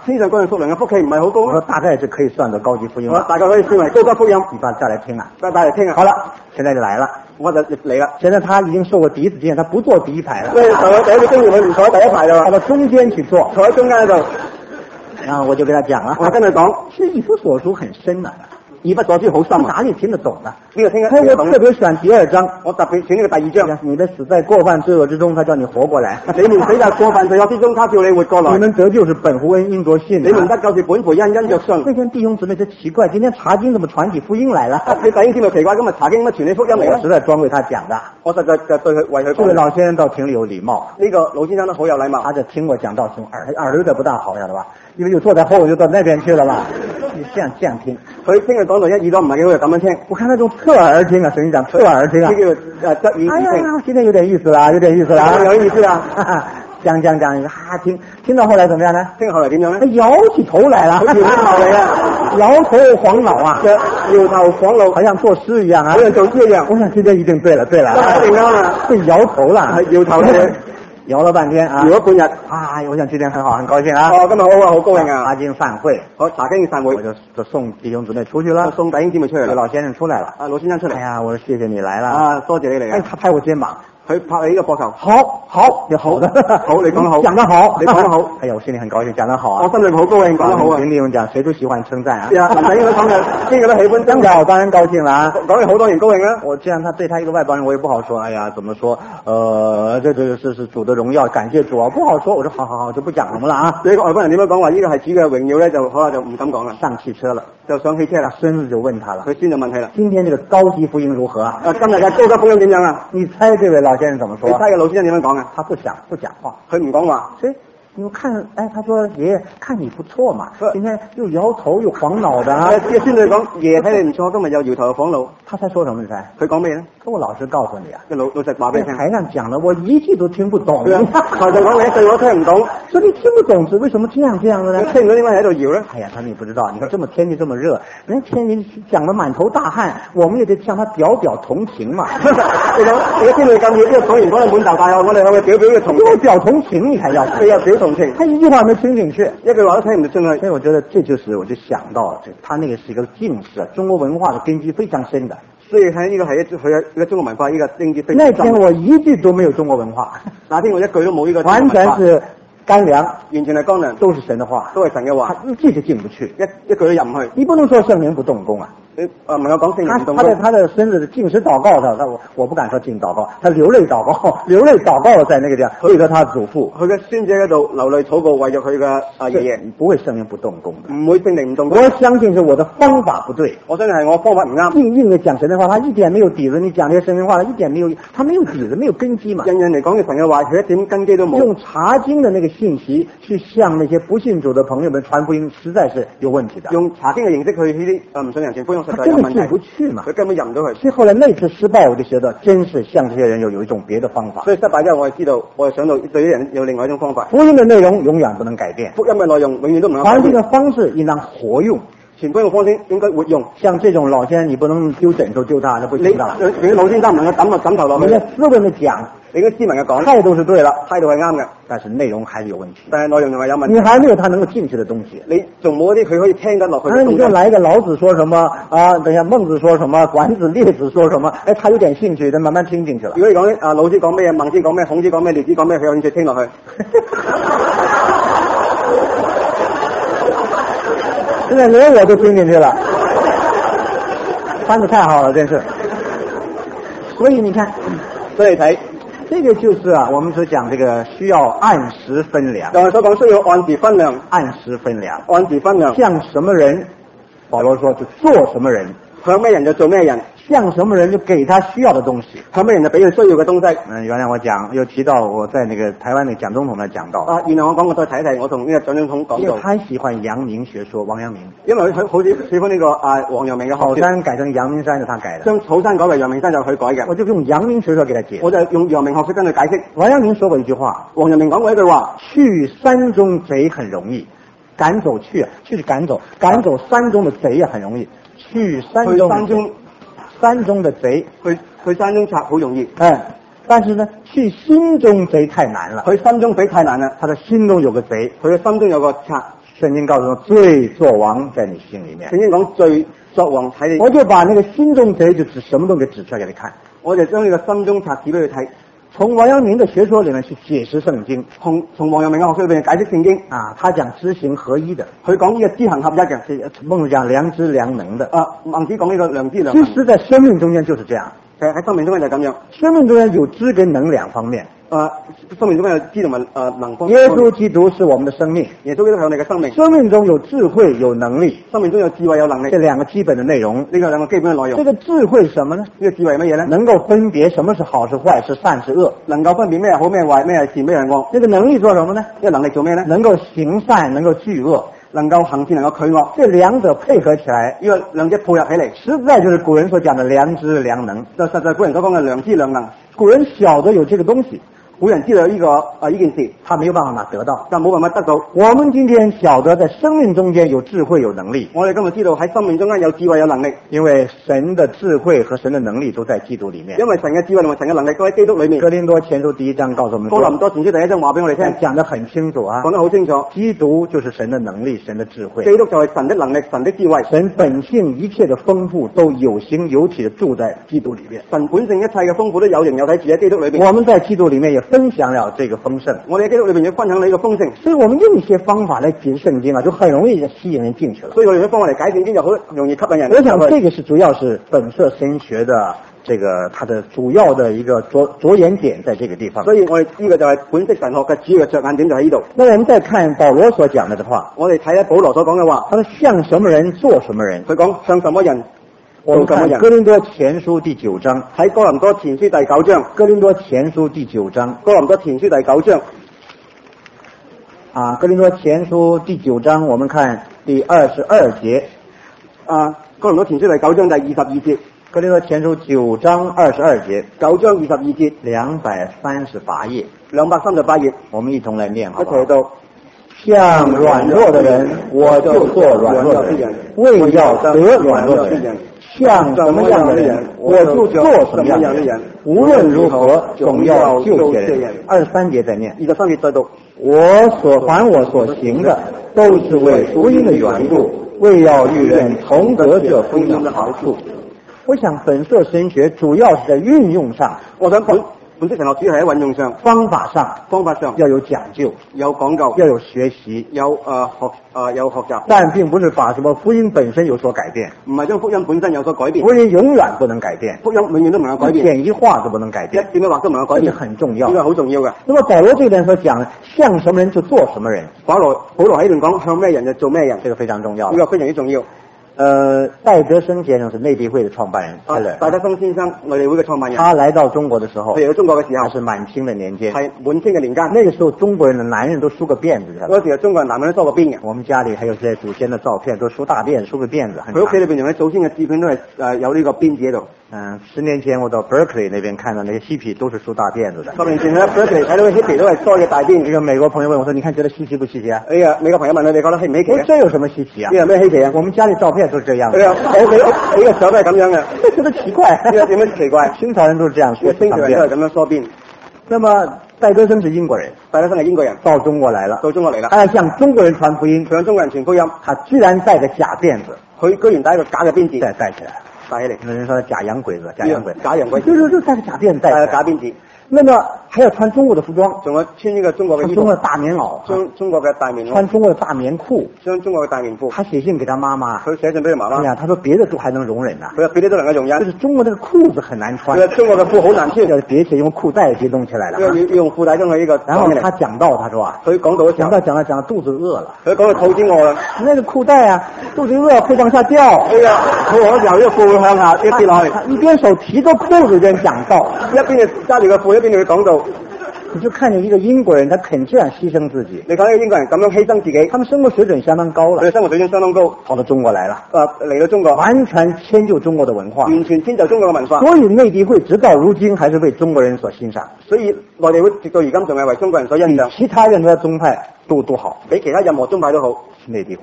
Speaker 2: 天上嗰樣屬靈嘅福氣唔係好高咩？
Speaker 1: 我說大概是可以算作高級福音吧。
Speaker 2: 大概可以算為高級福音。
Speaker 1: 你把再來聽啊，
Speaker 2: 再帶嚟聽啊。
Speaker 1: 好了，現在就來了，
Speaker 2: 我就嚟啦。
Speaker 1: 現在他已經受過第一次經驗，他不坐第一排了。
Speaker 2: 對，受咗第一次經驗，佢唔坐喺第一排啦，
Speaker 1: 他到中間去坐，
Speaker 2: 坐喺中間度。
Speaker 1: 然後我就跟他講了，
Speaker 2: 我跟佢講，
Speaker 1: 其實以弗所書很深啊。
Speaker 2: 以弗所書好深啊，
Speaker 1: 哪裏聽得懂啊？
Speaker 2: 呢個聽得
Speaker 1: 他我特別選第二章，
Speaker 2: 我特別選呢個第二章。
Speaker 1: 你的死在過犯罪惡之中，他叫你活過來。
Speaker 2: 你們死在過犯罪惡之中，他叫你活過來。
Speaker 1: 你們得救是本乎恩，因着信。
Speaker 2: 你們得救是本乎恩，因着信。
Speaker 1: 那天弟兄姊妹就奇怪，今天查經怎麼傳起福音來了？
Speaker 2: 你弟兄姊妹奇怪，今日查經乜傳起福音嚟？
Speaker 1: 我實在專為他講的。
Speaker 2: 我實在就對佢為佢講。
Speaker 1: 這位老先生倒挺有禮貌，
Speaker 2: 呢個老先生都好有禮貌。
Speaker 1: 他就聽我講道時，耳耳朵有點不大好，曉得吧？因為又坐在後，我就到那邊去了嘛。你這樣這樣聽，
Speaker 2: 佢聽佢講到一耳朵唔係幾好，就咁樣聽。
Speaker 1: 我看那種側耳聽啊，神經講側耳聽啊，
Speaker 2: 呢叫誒側耳聽。
Speaker 1: 哎呀，今天有點意思啦，有點意思啦，
Speaker 2: 有意思啊！
Speaker 1: 講講講，哈聽聽到後來怎麼樣呢？
Speaker 2: 聽後來點樣呢？
Speaker 1: 他搖起頭來了，
Speaker 2: 搖起頭嚟啊，
Speaker 1: 搖頭晃腦啊，
Speaker 2: 搖頭晃腦，
Speaker 1: 好像作詩一樣啊，
Speaker 2: 好像做詩一樣。
Speaker 1: 我想今天一定對了，對了，
Speaker 2: 一定啱啦，
Speaker 1: 會搖頭了，
Speaker 2: 搖頭嚟。
Speaker 1: 搖了半天啊，
Speaker 2: 搖咗半日
Speaker 1: 啊！我想今天很好，很高興啊！
Speaker 2: 哦，今日好啊，好高興啊！
Speaker 1: 查經散會，
Speaker 2: 好查經散會，
Speaker 1: 我就就送弟兄姊妹出去了，
Speaker 2: 送弟兄姊妹出去了。
Speaker 1: 老先生出來了，
Speaker 2: 啊，老先生出嚟。
Speaker 1: 哎呀，我說謝謝你來了
Speaker 2: 啊，多謝你嚟啊！
Speaker 1: 哎，他拍我肩膀，
Speaker 2: 佢拍你呢個膊頭，
Speaker 1: 好，好，你好的，
Speaker 2: 好，你講得好，
Speaker 1: 講得好，
Speaker 2: 你講得好。
Speaker 1: 哎呀，我心裏很高興，講得好啊！
Speaker 2: 我心裏好高興，講得好啊！
Speaker 1: 聽弟兄講，誰都喜歡稱讚啊！
Speaker 2: 係啊，文仔應該講嘅，邊個都喜歡稱讚，
Speaker 1: 我當然高興了啊！
Speaker 2: 講完好多人高興啊！
Speaker 1: 我這樣，他對他一個外邦人，我也不好說。哎呀，怎麼說？呃，這這是是主的榮耀，感謝主啊，不好說。我說好好好，就不講什麼了啊。
Speaker 2: 你個外邦人點樣講話？呢個係主嘅榮耀咧，就可能就唔敢講啦。
Speaker 1: 上汽車了，
Speaker 2: 就上汽車啦。
Speaker 1: 孫子就問他了，
Speaker 2: 佢孫就問佢啦：
Speaker 1: 今天這個高級福音如何啊？
Speaker 2: 啊，今日嘅高級福音點樣啊？
Speaker 1: 你猜這位老先生怎麼說？
Speaker 2: 你猜嘅老先生點樣講啊？
Speaker 1: 他不想不講話，
Speaker 2: 佢唔講話。
Speaker 1: 所以你看，哎，他說爺爺看你不錯嘛，今天又搖頭又晃腦的啊。
Speaker 2: 這孫子講爺爺睇你唔錯，今日又搖頭又晃腦。
Speaker 1: 他才說什麼？你猜？
Speaker 2: 佢講咩咧？
Speaker 1: 我老實告訴你啊，
Speaker 2: 個老老實話俾你聽。
Speaker 1: 台上講的我一句都聽不懂。
Speaker 2: 台上講嘅一句我都聽唔懂。
Speaker 1: 所以你聽不懂是為什麼這樣這樣的呢？
Speaker 2: 聽唔到點解喺度搖咧？
Speaker 1: 哎呀，他們也不知道。你看這麼天氣這麼熱，人家天氣講得滿頭大汗，我們也得向他表表同情嘛。
Speaker 2: 你講而家天氣咁熱，呢個講完講到滿頭大汗，我哋向佢表表嘅同情。
Speaker 1: 要表同情，你還要
Speaker 2: 佢要表同情。
Speaker 1: 他一句話沒聽進去，
Speaker 2: 一句話都聽唔進去。
Speaker 1: 所以我覺得這就是，我就想到了，這他那個是一個近視，中國文化的根基非常深的。
Speaker 2: 所以睇呢個係一佢一個中國文化呢個根基非常深。
Speaker 1: 那天我一句都沒有中國文化，
Speaker 2: 那天我一句都冇呢個。
Speaker 1: 完全是乾糧，
Speaker 2: 完全係乾糧，
Speaker 1: 都是神的話，
Speaker 2: 都係神嘅話，
Speaker 1: 一句就進不去，
Speaker 2: 一一句都入唔去。
Speaker 1: 你不能說聖靈不動工啊。
Speaker 2: 你啊，唔係我講聖靈唔動工。
Speaker 1: 他在他的孫子的禁食禱告上，他我我不敢說禁禱告，他流淚禱告，流淚禱告在那個地方，為咗他祖父。
Speaker 2: 佢嘅孫子喺度流淚禱告，為咗佢嘅啊爺爺。
Speaker 1: 不會聖靈不動工的，
Speaker 2: 唔會聖靈唔動工。
Speaker 1: 我相信是我的方法不對，
Speaker 2: 我相信係我方法唔啱。
Speaker 1: 硬硬的講神的話，他一點沒有底子；你講這些聖靈話，他一點沒有，他沒有底子，沒有根基嘛。
Speaker 2: 人人嚟講嘅神嘅話，佢一點根基都冇。
Speaker 1: 用查經的那個信息去向那些不信主的朋友們傳福音，實在是有問題的。
Speaker 2: 用查經嘅形式去呢啲啊唔信人傳福音，實在有問題。
Speaker 1: 去嘛，
Speaker 2: 佢根本入唔到去。
Speaker 1: 所以後來那次失敗，我就覺得真是向這些人有有一種別的方法。
Speaker 2: 所以失敗之後，我就知道，我就想到對啲人有另外一種方法。
Speaker 1: 福音的內容永遠不能改變，
Speaker 2: 福音嘅內容永遠都唔能
Speaker 1: 傳福音嘅方式應當活用，
Speaker 2: 傳福音嘅方式應該活用。
Speaker 1: 像這種老先生，你不能丟枕頭丟他，那不行的。
Speaker 2: 你你老先生唔能夠抌落枕頭落去。
Speaker 1: 你要斯文的講，
Speaker 2: 你應該斯文嘅講，
Speaker 1: 態度是對了，
Speaker 2: 態度係啱嘅，
Speaker 1: 但是內容還是有問題。
Speaker 2: 但係內容仲係有問題。
Speaker 1: 你還沒有他能夠進去的東西，
Speaker 2: 你仲冇啲佢可以聽得落去。
Speaker 1: 那你就來一個老子說什麼啊？等下孟子說什麼，管子、列子說什麼？哎，他有點興趣，他慢慢聽進去了。
Speaker 2: 如果你講啊，老子講咩，孟子講咩，孔子講咩，列子講咩，佢有興趣聽落去。
Speaker 1: 現在連我都聽進去了，翻得太好了，真是。所以你看，
Speaker 2: 所以睇。
Speaker 1: 這個就是啊，我們所講這個需要按時分糧。
Speaker 2: 我哋所講需要按時分糧，
Speaker 1: 按時分糧，
Speaker 2: 按時分糧。
Speaker 1: 像什麼人，保羅說就做什麼人，
Speaker 2: 向咩人就做咩人，
Speaker 1: 像什麼人就給他需要的東西，
Speaker 2: 向咩人就俾佢需要嘅東西。
Speaker 1: 嗯，原來我講又提到我在那個台灣那個蔣總統那講到。
Speaker 2: 啊，原來我講過再睇一睇，我同呢個蔣總統講到。
Speaker 1: 因為他喜歡陽明學說，王陽明。
Speaker 2: 因為佢好似喜歡呢個啊王陽明嘅學說。草
Speaker 1: 山改成陽明山就他改的。
Speaker 2: 將草山改為陽明山就佢改嘅。
Speaker 1: 我就用陽明學說給他解。
Speaker 2: 我就用陽明學說跟佢解釋。
Speaker 1: 王陽明說過一句話，
Speaker 2: 王陽明講過一句話：
Speaker 1: 去山中賊很容易，趕走去去是趕走，趕走山中的賊也很容易。去山中，
Speaker 2: 山中，
Speaker 1: 山中的賊，
Speaker 2: 去去山中賊好容易。
Speaker 1: 哎，但是呢，去心中賊太難了。
Speaker 2: 佢心中賊太難啦，
Speaker 1: 他的心中有個賊，
Speaker 2: 佢嘅心中有個賊。
Speaker 1: 圣經告訴我，罪作王在你心裏面。
Speaker 2: 聖經講罪作王喺你，
Speaker 1: 我就把那個心中賊就指什麼都給指出來給你看。
Speaker 2: 我就將呢個心中賊指俾佢睇。
Speaker 1: 從王陽明的學說裏面去解釋聖經，
Speaker 2: 從從王陽明嘅學說裏面解釋聖經
Speaker 1: 啊，他講知行合一的，
Speaker 2: 佢講呢個知行合一嘅，
Speaker 1: 孟子講良知良能的，
Speaker 2: 啊，孟子講呢個良知良能。
Speaker 1: 其實在生命中間就是這樣，
Speaker 2: 其實喺生命中間就係咁樣，
Speaker 1: 生命中間有知跟能兩方面。
Speaker 2: 啊，生命中間有知同埋啊能方面。
Speaker 1: 耶穌基督是我們的生命，
Speaker 2: 耶穌基督係我哋嘅生命。
Speaker 1: 生命中有智慧有能力，
Speaker 2: 生命中有智慧有能力，
Speaker 1: 這兩個基本的內容。
Speaker 2: 呢個兩個基本嘅內容。
Speaker 1: 這個智慧是什麼呢？
Speaker 2: 呢個智慧係乜嘢呢？
Speaker 1: 能夠分別什麼是好是壞，是善是惡，
Speaker 2: 能夠分別咩係好咩係壞，咩係善咩係惡。
Speaker 1: 這個能力做什麼呢？
Speaker 2: 呢個能力做咩呢？
Speaker 1: 能夠行善，能夠拒惡，
Speaker 2: 能夠行善，能夠拒惡。
Speaker 1: 這兩者配合起來，
Speaker 2: 呢個兩者配合起嚟，
Speaker 1: 實在就是古人所講的良知良能。
Speaker 2: 就實在古人所講嘅良知良能。
Speaker 1: 古人曉得有這個東西，
Speaker 2: 古人知道呢、這個啊呢件事，
Speaker 1: 他沒有辦法得到，
Speaker 2: 但冇辦法得到。
Speaker 1: 我們今天曉得在生命中間有智慧有能力，
Speaker 2: 我哋今日知道喺生命中間有智慧有能力，
Speaker 1: 因為神的智慧和神的能力都在基督裏面。
Speaker 2: 因為神嘅智慧同埋神嘅能力都喺基督裏面。
Speaker 1: 哥林多前書第一章告訴我們，
Speaker 2: 哥林多前書第一章話俾我哋聽，
Speaker 1: 講得很清楚啊，
Speaker 2: 講得好清楚。
Speaker 1: 基督就是神的能力，神的智慧。
Speaker 2: 基督就係神的能力，神的智慧。
Speaker 1: 神本性一切的豐富都有形有體的住在基督裏面。
Speaker 2: 神本性一切嘅豐富都有形有體住喺基督裏面。
Speaker 1: 我們在基督裏面也分享了這個豐盛。
Speaker 2: 我哋喺基督裏面要分享呢個豐盛，
Speaker 1: 所以我們用一些方法來解釋聖經啊，就很容易吸引人進去了。
Speaker 2: 所以我哋用方法嚟解聖經就好容易吸引人。
Speaker 1: 我想這個是主要是本色神學的這個它的主要的一個着着眼點在這個地方。
Speaker 2: 所以我哋呢個就係本色神學嘅主要嘅着眼點就喺呢度。
Speaker 1: 那我們再看保羅所講的話，
Speaker 2: 我哋睇下保羅所講嘅話，
Speaker 1: 他說像什麼人做什麼人。
Speaker 2: 佢講像什麼人。
Speaker 1: 我們看哥林多前書第九章，
Speaker 2: 喺哥林多前書第九章，
Speaker 1: 哥林多前書第九章，
Speaker 2: 哥林多前書第九章，
Speaker 1: 啊，哥林多前書第九章，我們看第二十二節，
Speaker 2: 啊，哥林多前書第九章第二十二節，
Speaker 1: 哥林多前書九章二十二節，
Speaker 2: 九章二十二節，
Speaker 1: 兩百三十八頁，
Speaker 2: 兩百三十八頁，
Speaker 1: 我們一同來念好不好？
Speaker 2: 一齊讀。
Speaker 1: 像軟弱的人，我就做軟弱的人，為要得軟弱的人。像什麼樣的人，我就做什麼樣的人。無論如何，總要救些人。二十三節再念，
Speaker 2: 二十三節再讀。
Speaker 1: 我所凡我所行的，都是為福音的緣故，為要與人同得這福音的好處。我想本色神學主要是在運用上，
Speaker 2: 我想本本色神學主要係喺運用上，
Speaker 1: 方法上，
Speaker 2: 方法上
Speaker 1: 要有講究，
Speaker 2: 有講究，
Speaker 1: 要有學習，
Speaker 2: 有誒、呃、學誒、呃、有學習，
Speaker 1: 但並不是把什麼福音本身有所改變，
Speaker 2: 唔係將福音本身有所改變，
Speaker 1: 福音永遠不能改變，
Speaker 2: 福音永遠都唔能夠改變，
Speaker 1: 一點一畫都不能改變，
Speaker 2: 一點一畫都唔能夠改變，
Speaker 1: 這很重要，
Speaker 2: 呢個好重要嘅。
Speaker 1: 那麼保羅這邊所講，像什麼人就做什麼人，
Speaker 2: 保羅保羅喺度講向咩人就做咩人，
Speaker 1: 這個非常重要，
Speaker 2: 呢個非常之重要。
Speaker 1: 呃，戴德生先生是內地會的創辦人，
Speaker 2: 啊，戴德生先生內地會嘅創辦人，
Speaker 1: 他來到中國的時候，
Speaker 2: 佢嚟到中國嘅時候，
Speaker 1: 他是滿清的年間，
Speaker 2: 係滿清嘅年間，
Speaker 1: 那個時候中國人的男人都梳個辮子，
Speaker 2: 嗰時候中國人男人都梳個辮嘅。
Speaker 1: 我們家裏還有些祖先的照片，都梳大辮，梳個辮子，
Speaker 2: 佢屋企裏邊仲有祖先嘅照片都係誒有呢個辮子喺度。
Speaker 1: 嗯，十年前我到 Berkeley 那邊看到那些嬉皮都是梳大辮子的。
Speaker 2: 十年前喺 Berkeley 睇到嘅嬉皮都係梳嘅大辮。
Speaker 1: 一個美國朋友問我說：你看覺得稀奇不稀奇啊？
Speaker 2: 哎呀，美國朋友問你，你覺得稀唔稀奇啊？
Speaker 1: 這有什麼稀奇啊？
Speaker 2: 呢有咩稀奇啊？
Speaker 1: 我們家裏照片都是這樣的。
Speaker 2: 對啊，我你屋企嘅相都係咁樣嘅，
Speaker 1: 覺得奇怪。
Speaker 2: 呢個點樣奇怪？
Speaker 1: 清朝人都是這樣梳。
Speaker 2: 清朝人都係咁樣梳辮。
Speaker 1: 那麼戴德生是英國人，
Speaker 2: 戴德生係英國人，
Speaker 1: 到中國來了，
Speaker 2: 到中國嚟啦。
Speaker 1: 他要向中國人傳福音，
Speaker 2: 向中國人傳福音，
Speaker 1: 他居然戴個假辮子，
Speaker 2: 佢居然戴一個假嘅辮子，
Speaker 1: 再戴起來，
Speaker 2: 戴起嚟。
Speaker 1: 那人說假洋鬼子，假洋鬼子，
Speaker 2: 假洋鬼子，
Speaker 1: 就就就戴個假辮子，戴
Speaker 2: 假辮子。
Speaker 1: 那麼還要穿中國的服裝，
Speaker 2: 仲要穿呢個中國嘅衣服，
Speaker 1: 中國的大棉襖，
Speaker 2: 中中國嘅大棉襖，
Speaker 1: 穿中國的大棉褲，
Speaker 2: 穿中國嘅大棉褲。
Speaker 1: 他寫信給他媽媽，
Speaker 2: 佢寫信俾佢媽媽。
Speaker 1: 哎呀，他說別的都還能容忍呐，
Speaker 2: 佢話別的都能夠容忍，
Speaker 1: 就是中國那個褲子很難穿。
Speaker 2: 佢話中國嘅褲好難穿，
Speaker 1: 要別寫用褲帶給弄起來了。
Speaker 2: 要用褲帶將佢呢個。
Speaker 1: 然後他講到，他說啊，
Speaker 2: 佢講到
Speaker 1: 講到講到講到肚子餓了，
Speaker 2: 佢講到肚子餓啦，
Speaker 1: 那個褲帶啊，肚子餓會往下掉。
Speaker 2: 哎呀，佢嗰時候呢個褲會向下一跌落去，
Speaker 1: 一邊手提着褲子一邊講道，
Speaker 2: 一邊就揸住個褲，一邊就去講道。
Speaker 1: 你就看見一個英國人，他肯這樣犧牲自己。
Speaker 2: 你睇呢個英國人咁樣犧牲自己，
Speaker 1: 他們生活水準相當高了，
Speaker 2: 佢哋生活水準相當高，
Speaker 1: 跑到中國來了，
Speaker 2: 啊嚟到中國，
Speaker 1: 完全遷就中國的文化，
Speaker 2: 完全遷就中國嘅文化。
Speaker 1: 所以內地會直到如今還是為中國人所欣賞，
Speaker 2: 所以內地會直到如今仲係為中國人所欣賞。
Speaker 1: 其他任何宗派都都好，
Speaker 2: 比其他任何宗派都好。
Speaker 1: 內地會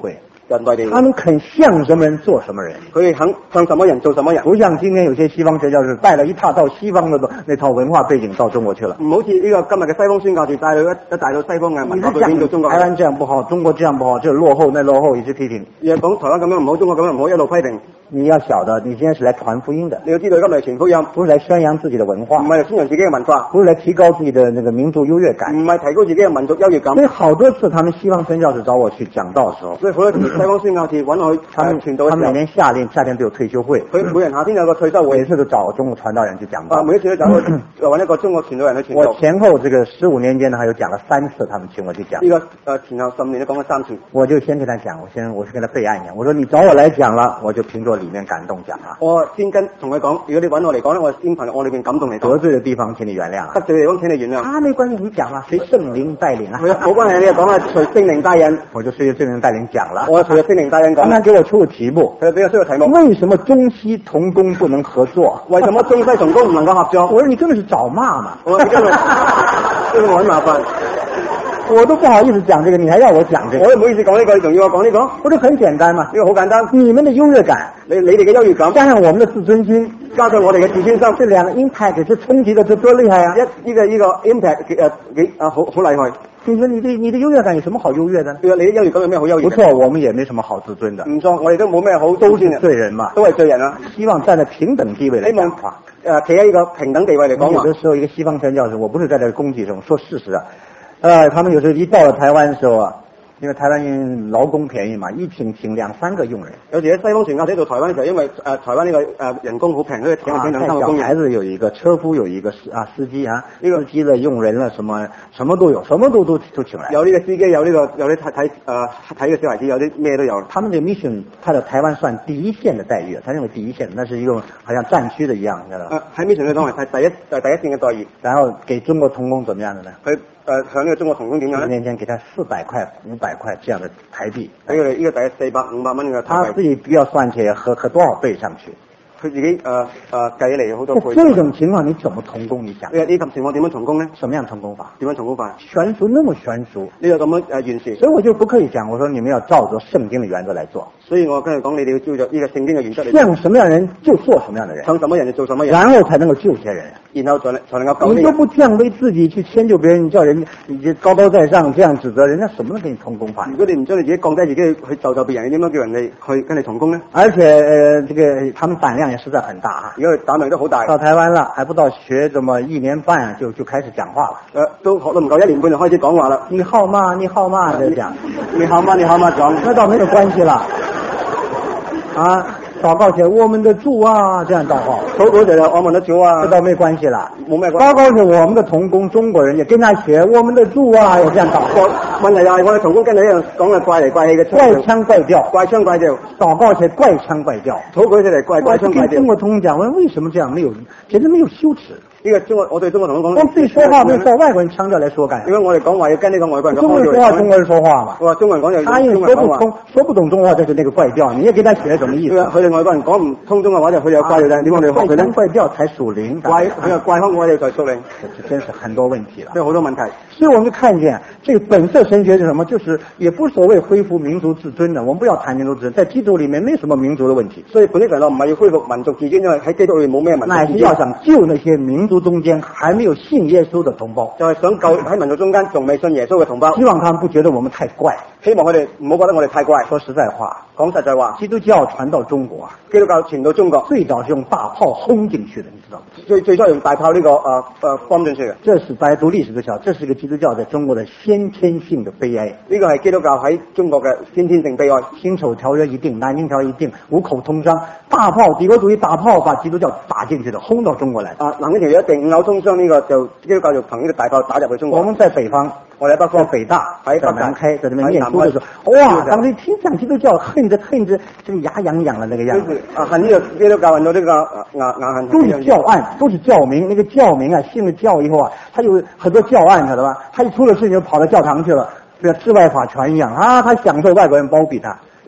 Speaker 2: 人類嚟。
Speaker 1: 他們肯向什麼人做什麼人，
Speaker 2: 佢哋肯向什麼人做什麼人。
Speaker 1: 不像今天有些西方邪教是帶了一套到西方的那套文化背景到中國去了。
Speaker 2: 唔好似呢個今日嘅西方宣教士帶到一一帶到西方嘅文化背景到中國。
Speaker 1: 台灣這樣不好，中國這樣不好，這落後那落後，一直批評。
Speaker 2: 若講台灣咁樣唔好，中國咁樣唔好，一路批評。
Speaker 1: 你要曉得，你今天是來傳福音的，
Speaker 2: 你要知道今日係傳福音，
Speaker 1: 不是來宣揚自己的文化，
Speaker 2: 唔係嚟宣揚自己嘅文化，
Speaker 1: 不是來提高自己的那個民族優越感，
Speaker 2: 唔係提高自己嘅民族優越感。
Speaker 1: 所以好多次他們西方宣教士找我去講道的時候，
Speaker 2: 所以好多時西方宣教士揾我去
Speaker 1: 他們
Speaker 2: 傳道嘅時候，
Speaker 1: 他們每年夏天夏天都有退休會，
Speaker 2: 佢每人夏天有個退休會，
Speaker 1: 每次都找中國傳道人去講道，
Speaker 2: 啊，每一次都找我揾一個中國傳道人去傳道。
Speaker 1: 我前後這個十五年間呢，還有講了三次，他們請我去講。
Speaker 2: 呢個誒前後十年都講咗三次，
Speaker 1: 我就先跟他講，我先我是跟他備案講，我說你找我來講了，我就憑着裡面感動講啊。
Speaker 2: 我先跟同佢講，如果你揾我嚟講咧，我先憑我裏邊感動嚟講。
Speaker 1: 得罪的地方請你原諒，
Speaker 2: 得罪嘅地方請你原諒。
Speaker 1: 啊，沒關係，你講啦，隨聖靈帶領啊。
Speaker 2: 冇關係，你就講啦，隨聖靈帶領。
Speaker 1: 我就隨着聖靈帶領講了。
Speaker 2: 我隨着聖靈帶領講。
Speaker 1: 剛才給我出個題目，
Speaker 2: 佢俾我出個題目。
Speaker 1: 為什麼中西同工不能合作？
Speaker 2: 為什麼中西同工唔能夠合作？
Speaker 1: 我說你根本是找罵嘛。
Speaker 2: 我根本呢個我很麻煩。
Speaker 1: 我都不好意思講這個，你還要我講這個？
Speaker 2: 我都唔好意思講呢個，你仲要我講呢個？
Speaker 1: 不是很簡單嘛？
Speaker 2: 呢個好簡單。
Speaker 1: 你們的優越感，
Speaker 2: 你你哋嘅優越感，
Speaker 1: 加上我們的自尊心，
Speaker 2: 加上我哋嘅自尊心，
Speaker 1: 這兩個 impact 是衝擊的，這多厲害啊！
Speaker 2: 一呢個呢個 impact 誒幾啊好好厲害。
Speaker 1: 你說你的你的優越感有什麼好優越的？
Speaker 2: 對啊，你的優越感有咩好優越？
Speaker 1: 不錯，我們也沒什麼好自尊的。
Speaker 2: 唔錯，我哋都冇咩好
Speaker 1: 都是罪人嘛，
Speaker 2: 都係罪人啊！
Speaker 1: 希望站在平等地位來講話。
Speaker 2: 誒，企喺呢個平等地位嚟講話。
Speaker 1: 有的時候一個西方傳教士，我不是在這攻擊什麼，說事實啊。呃，他們有時候一到了台灣的時候啊，因為台灣人勞工便宜嘛，一請請兩三個用人。
Speaker 2: 有時喺西方傳教士到台灣嘅時候，因為誒、呃、台灣呢、這個誒、呃、人工好平，所以請請兩三個工人。
Speaker 1: 小孩子有一個，車夫有一個，啊司機啊，呢個司機的用人了，什麼什麼都有，什麼都都都請來。
Speaker 2: 有呢個司機，有呢、這個有啲睇睇誒睇嘅小孩子，有啲咩都有。
Speaker 1: 他們的 mission 派到台灣算第一線的待遇，他認為第一線那是一個好像戰區的一樣，知道
Speaker 2: 嗎？誒喺 mission 嚟講係第一係第一線嘅待遇。
Speaker 1: 然後給中國同工怎麼樣的呢？
Speaker 2: 佢誒向呢個中國同工點樣咧？
Speaker 1: 十年前給他四百塊、五百塊這樣的台幣，
Speaker 2: 俾佢哋呢個第四百五百蚊嘅台幣。
Speaker 1: 他自己不要算起來合合多少倍上去。
Speaker 2: 佢自己誒誒計嚟好多倍。
Speaker 1: 這種情況你怎麼同工？你想？
Speaker 2: 呢呢種情況點樣同工咧？
Speaker 1: 什麼樣同工法？
Speaker 2: 點樣同工法？
Speaker 1: 懸殊那麼懸殊，
Speaker 2: 呢個咁樣誒完善。
Speaker 1: 所以我就不可以講，我說你們要照着聖經的原則來做。
Speaker 2: 所以我跟佢講，你哋要照着呢個聖經嘅原則嚟。
Speaker 1: 像什麼樣的人就做什麼樣的人，
Speaker 2: 向什麼人就做什麼人，
Speaker 1: 然後才能夠救些人，
Speaker 2: 然後才能才能夠救。
Speaker 1: 你都不降卑自己去遷就別人，你叫人你就高高在上這樣指責人家，什麼都給你同工法？
Speaker 2: 如果你唔將你自己降低自己去就就別人，你點樣叫人哋去跟你同工呢？
Speaker 1: 而且呃，這個他們膽量也實在很大啊。
Speaker 2: 如果佢膽量都好大，
Speaker 1: 到台灣了還不到學這麼一年半就就開始講話了。
Speaker 2: 呃，都學到唔夠一年半就開始講話啦。
Speaker 1: 你好嗎？你好嗎？這講。
Speaker 2: 你好嗎？你好嗎？講。
Speaker 1: 那倒沒有關係了。啊，禱告寫我們的主啊，這樣禱告。
Speaker 2: 禱告寫了我們的主啊，
Speaker 1: 這倒沒關係了。
Speaker 2: 冇咩關係。
Speaker 1: 禱告寫我們的同工中國人也跟他寫我們的主啊，也這樣禱告。
Speaker 2: 問題又係我哋同工跟你一樣講嘅怪嚟怪氣嘅，
Speaker 1: 怪腔怪調，
Speaker 2: 怪腔怪調。
Speaker 1: 禱告寫怪腔怪調，
Speaker 2: 禱告寫嚟怪怪腔怪調。
Speaker 1: 跟中國同工講，問為什麼這樣沒有，簡直沒有羞恥。
Speaker 2: 呢個中國，我對中國同工講，
Speaker 1: 我自己說話沒有照外國人腔調來說幹。
Speaker 2: 因為我哋講話要跟呢個外國人講。
Speaker 1: 中國人說話，中國人說話嘛。
Speaker 2: 我話中國人講就
Speaker 1: 他因為說不通，說不懂中國話就是那個怪調，你也給他寫什麼意思？
Speaker 2: 佢哋外國人講唔通中國話就佢有怪調，點我哋學佢咧？
Speaker 1: 怪腔怪調才屬靈，
Speaker 2: 怪佢個怪腔我哋才屬靈，
Speaker 1: 這真是很多問題了，
Speaker 2: 有好多問題。
Speaker 1: 所以我們就看見這個本色神學是什麼？就是也不所謂恢復民族自尊的，我們不要談民族自尊，在基督裏面沒什麼民族的問題。
Speaker 2: 所以本質上唔係要恢復民族自尊，因為喺基督裏冇咩民族自尊。
Speaker 1: 乃是要想救那些民族中間還沒有信耶穌的同胞，
Speaker 2: 就係想救喺民族中間仲未信耶穌嘅同胞，
Speaker 1: 希望他們不覺得我們太怪，
Speaker 2: 希望佢哋唔好覺得我哋太怪。
Speaker 1: 說實在話，
Speaker 2: 講實在話，
Speaker 1: 基督教傳到中國，
Speaker 2: 基督教傳到中國
Speaker 1: 最早是用大炮轟進去的，你知道嗎？
Speaker 2: 最最初用大炮呢、這個誒誒轟進去嘅。
Speaker 1: 這是大家讀歷史都曉得，這是一個基督教在中國的先天性的悲哀。
Speaker 2: 呢個係基督教喺中國嘅先天性悲哀。
Speaker 1: 辛丑條約一定，南京條約一定，五口通商，大炮帝國主義大炮把基督教打進去的，轟到中國來。
Speaker 2: 啊，南京條約一定，五口通商呢個就基督教就憑呢個大炮打入去中國。
Speaker 1: 我們在北方，
Speaker 2: 我哋喺北方，
Speaker 1: 北大
Speaker 2: 喺
Speaker 1: 在南開，在那邊念書的時候，哇，當時聽講基督教，恨着恨着，這個牙癢癢的那個樣子。
Speaker 2: 啊，恨呢個基督教恨到呢個牙牙痕。
Speaker 1: 都是教案，都是教名，那個教名啊，信了教以後啊，他有很多教案，曉得吧？他一出了事情就跑到教堂去了，像治外法權一樣啊，他享受外國人包庇他。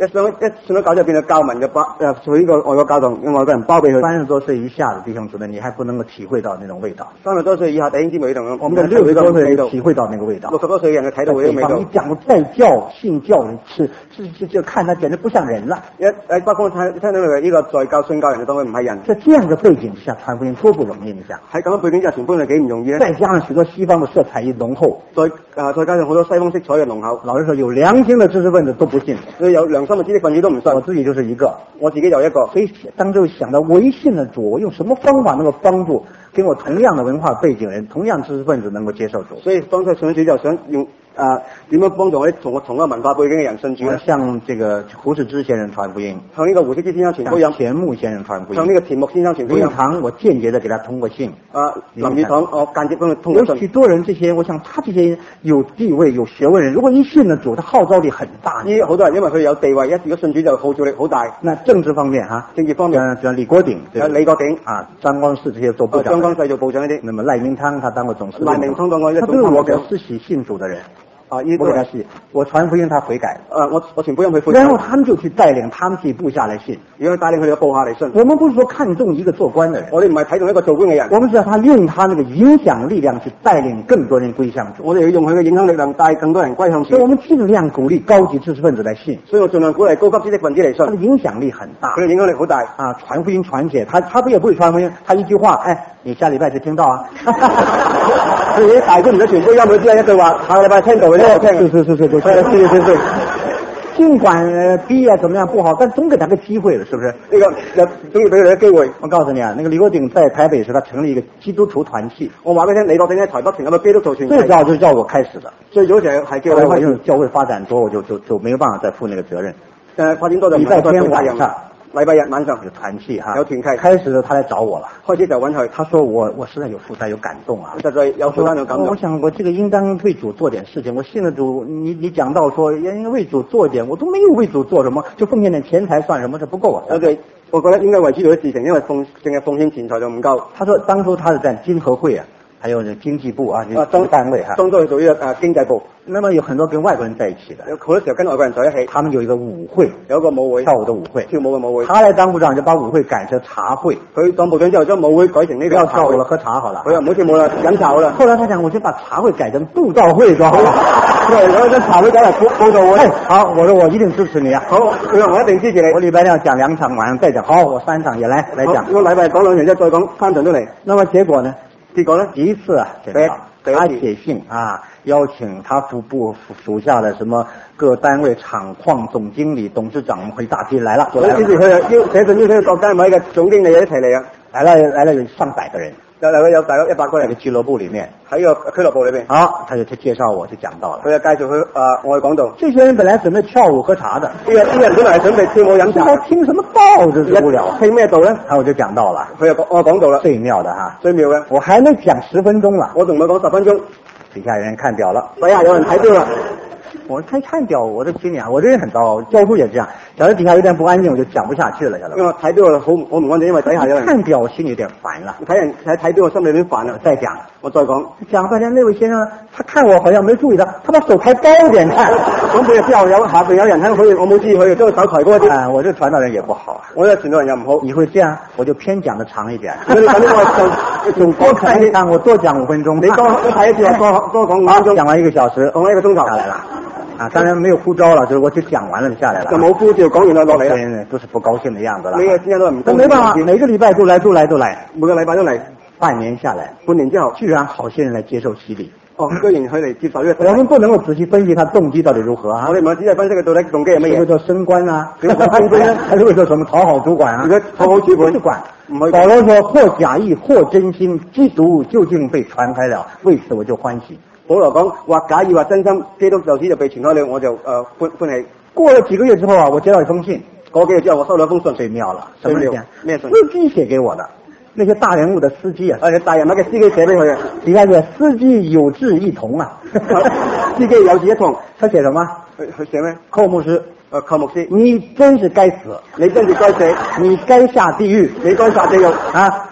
Speaker 2: 一上一信咗教就變咗教民嘅包，誒做呢個外國教堂，用外國人包俾佢。
Speaker 1: 三十多歲以下的弟兄姊妹，你還不能夠體會到那種味道。
Speaker 2: 三十多歲以下弟兄姊妹同
Speaker 1: 我們六十多歲體會到那個味道。
Speaker 2: 六十多歲嘅人睇到嗰啲味道。
Speaker 1: 你講再教信教是是是就看他簡直不像人了。
Speaker 2: 一喺北方聽聽到佢呢個在教信教人就當佢唔係人。
Speaker 1: 在這樣的背景之下傳福音多不容易，你想
Speaker 2: 喺咁樣背景之下傳福音係幾唔容易咧？
Speaker 1: 再加上許多西方的色彩一濃厚，
Speaker 2: 再啊再加上好多西方色彩嘅濃厚。
Speaker 1: 老實說，有良心的知識分子都不信，
Speaker 2: 所以有良心嘅知識分子都唔信。
Speaker 1: 我自己就是一個，
Speaker 2: 我自己有一個。
Speaker 1: 所以當時想到微信的主，我用什麼方法能夠幫助跟我同樣的文化背景人、同樣知識分子能夠接受主？
Speaker 2: 所以當初信主就想用啊點樣幫助我啲同我同一個文化背景嘅人信主咧？
Speaker 1: 向這個胡適之先生傳福音，
Speaker 2: 向呢個胡適之先生傳福音，
Speaker 1: 向田牧先生傳福音，
Speaker 2: 向呢個田牧先生傳福音。
Speaker 1: 林語堂我間接的給他通過信。
Speaker 2: 啊，林語堂我間接幫佢通過信。
Speaker 1: 有許多人這些，我想他這些有地位、有學問人，如果一信了主，他號召力很大。
Speaker 2: 呢好多人因為佢有地位，一如果信主就號召力好大。
Speaker 1: 那政治方面哈，
Speaker 2: 政治方面，
Speaker 1: 像像李國鼎，
Speaker 2: 對李國鼎
Speaker 1: 啊，張光世這些做部長，
Speaker 2: 張光世做部長嗰啲。
Speaker 1: 那麼賴明湯他當過總司令，
Speaker 2: 賴明湯當過一
Speaker 1: 他對我表示喜信主的人。啊，我給他信，我傳福音，他悔改。
Speaker 2: 呃，我我傳福音佢悔改。
Speaker 1: 然後他們就去帶領他們自己部下來信，
Speaker 2: 然後帶領佢哋嘅部下嚟信。
Speaker 1: 我們不是說看重一個做官的人，
Speaker 2: 我哋唔係睇重一個做官嘅人，
Speaker 1: 我們知道他用他那個影響力量去帶領更多人歸向主。
Speaker 2: 我哋要用佢嘅影響力量帶更多人歸向主。
Speaker 1: 所以我們盡量鼓勵高級知識分子來信，
Speaker 2: 所以我盡量鼓勵高級知識分子嚟信。
Speaker 1: 他的影響力很大，
Speaker 2: 佢嘅影響力好大
Speaker 1: 啊！傳福音傳起來，他他不也不會傳福音，他一句話，哎，你下禮拜就聽到啊。
Speaker 2: 佢啲大官唔使傳福音，佢只係一句話，下個禮拜聽到嘅啫。
Speaker 1: 是是是是是是是是是。盡管畢業怎麼樣不好，但總給他個機會了，是不是？
Speaker 2: 呢個又總要俾佢哋個機會。
Speaker 1: 我告訴你啊，那個李國鼎在台北時，他成立一個基督徒團契。
Speaker 2: 我話俾你聽，李國鼎喺台北成立個基督徒團契。
Speaker 1: 最早就是叫我開始的，
Speaker 2: 最早就係叫我開始。
Speaker 1: 因為教會發展多，我就就就沒有辦法再負那個責任。
Speaker 2: 誒，發展多就
Speaker 1: 禮拜天晚上。
Speaker 2: 禮拜日晚上
Speaker 1: 有團契哈，
Speaker 2: 有團契。
Speaker 1: 開始他來找我了，
Speaker 2: 開始就揾佢。
Speaker 1: 他說我我實在有負擔有感動啊，
Speaker 2: 實在有負擔有感動。
Speaker 1: 我想我這個應當為主做點事情。我信了主，你你講到說應該為主做點，我都沒有為主做什麼，就奉獻點錢財算什麼？這不夠啊。
Speaker 2: 我哋我覺得應該為主做啲事情，因為奉淨係奉獻錢財就唔夠。
Speaker 1: 他說當初他是在經合會啊，還有經濟部啊，這個單位哈，
Speaker 2: 當初係做呢個誒經濟部。
Speaker 1: 那麼有很多跟外國人在一起的，
Speaker 2: 有好多時候跟外國人在一起。
Speaker 1: 他們有一個舞會，
Speaker 2: 有一個舞會，
Speaker 1: 跳舞的舞會，
Speaker 2: 跳舞嘅舞會。
Speaker 1: 他來當部長就把舞會改成茶會。
Speaker 2: 佢當部長之後將舞會改成呢個。
Speaker 1: 不要跳舞了，喝茶好了。
Speaker 2: 佢又唔好跳舞啦，飲茶好啦。
Speaker 1: 後來他講，我就把茶會改成布道會就好了。
Speaker 2: 對，然後將茶會改為布布道會。
Speaker 1: 哎，好，我說我一定支持你啊。
Speaker 2: 好，佢話我一定支持你。
Speaker 1: 我禮拜六講兩場，晚上再講。好，我三場也來來講。
Speaker 2: 我禮拜講兩場之後再講三場都嚟。
Speaker 1: 那麼結果呢？
Speaker 2: 結果呢？
Speaker 1: 第一次啊，對，他寫信啊，邀請他副部屬下的什麼各單位廠礦總經理、董事長，我們可以大批來了。
Speaker 2: 所以佢就邀寫信邀請各單位嘅總經理一齊嚟啊，
Speaker 1: 來了來了有上百個人，
Speaker 2: 有嚟有大概一百個人
Speaker 1: 喺個俱樂部裏面，
Speaker 2: 喺個俱樂部裏邊。
Speaker 1: 好，他就他介紹我就講到了，
Speaker 2: 佢就介紹佢啊，我哋講到，
Speaker 1: 這些人本來準備跳舞喝茶的，
Speaker 2: 呢個啲人本來係準備跳舞飲茶，
Speaker 1: 聽什麼道？這是無聊，
Speaker 2: 聽咩道咧？
Speaker 1: 然後我就講到了，
Speaker 2: 佢又講我講到啦，
Speaker 1: 最妙的哈，
Speaker 2: 最妙嘅，
Speaker 1: 我還沒講十分鐘了，
Speaker 2: 我仲未講十分鐘，
Speaker 1: 底下有人看表了，
Speaker 2: 底下有人睇表啦。
Speaker 1: 我看看表，我的心裡啊，我這人很糟，教書也這樣，假如底下有點不安靜，我就講不下去了，曉得吧？
Speaker 2: 因為睇表好，我唔安靜，因為底下有人
Speaker 1: 看表，我心裡有點煩了。
Speaker 2: 睇人睇睇表，我心裡有點煩了。
Speaker 1: 再講，
Speaker 2: 我再講，
Speaker 1: 講半天，那位先生他看我好像沒注意到，他把手抬高點看，
Speaker 2: 講半日之後有下邊有人喺佢，我冇注意佢，將個手抬高一啲。
Speaker 1: 啊，我這傳道人也不好啊，
Speaker 2: 我這傳道人又唔好。
Speaker 1: 你會這樣，我就偏講得長一點。
Speaker 2: 你咁我就
Speaker 1: 多看一看，我多講五分鐘。
Speaker 2: 你多多睇一次，多多講五分鐘。
Speaker 1: 講完一個小時，
Speaker 2: 講一個鐘頭
Speaker 1: 下來了。啊，當然沒有呼召了，就是我就講完了就下來了。
Speaker 2: 就冇呼召，講完就落嚟啦。
Speaker 1: 對，都是不高興的樣子啦。
Speaker 2: 呢個今日都係唔高興。
Speaker 1: 但沒辦法，每個禮拜都來，都來，都來，
Speaker 2: 每個禮拜都嚟。
Speaker 1: 半年下來，
Speaker 2: 半年之後，
Speaker 1: 居然好些人來接受洗禮。
Speaker 2: 哦，居然佢嚟接受呢個。
Speaker 1: 我們不能夠仔細分析他動機到底如何啊。
Speaker 2: 我哋唔係仔細分析佢到底動機係乜嘢。
Speaker 1: 是為做升官啊？為做升官啊？還是為做什麼討好主管啊？
Speaker 2: 如果討好主管，
Speaker 1: 不管。
Speaker 2: 唔係。
Speaker 1: 保羅說：或假意，或真心，基督究竟被傳開了，為此我就歡喜。
Speaker 2: 保羅講，或假意或真心，基督就此就被傳開了，我就誒歡歡喜。
Speaker 1: 過了幾個月之後啊，我接到一封信。
Speaker 2: 過幾個月之後，我收到一封信，
Speaker 1: 最妙了，
Speaker 2: 最妙咩信？
Speaker 1: 司機寫給我的，那些大人物的司機啊，
Speaker 2: 而且大人物嘅司機寫俾佢嘅，
Speaker 1: 底下寫司機有志一同啊，
Speaker 2: 司機有志一同，
Speaker 1: 他寫什麼？
Speaker 2: 佢佢寫咩？
Speaker 1: 寇牧師，
Speaker 2: 誒寇牧師，
Speaker 1: 你真是該死，
Speaker 2: 你真是該死，
Speaker 1: 你該下地獄，
Speaker 2: 你該下地獄
Speaker 1: 啊！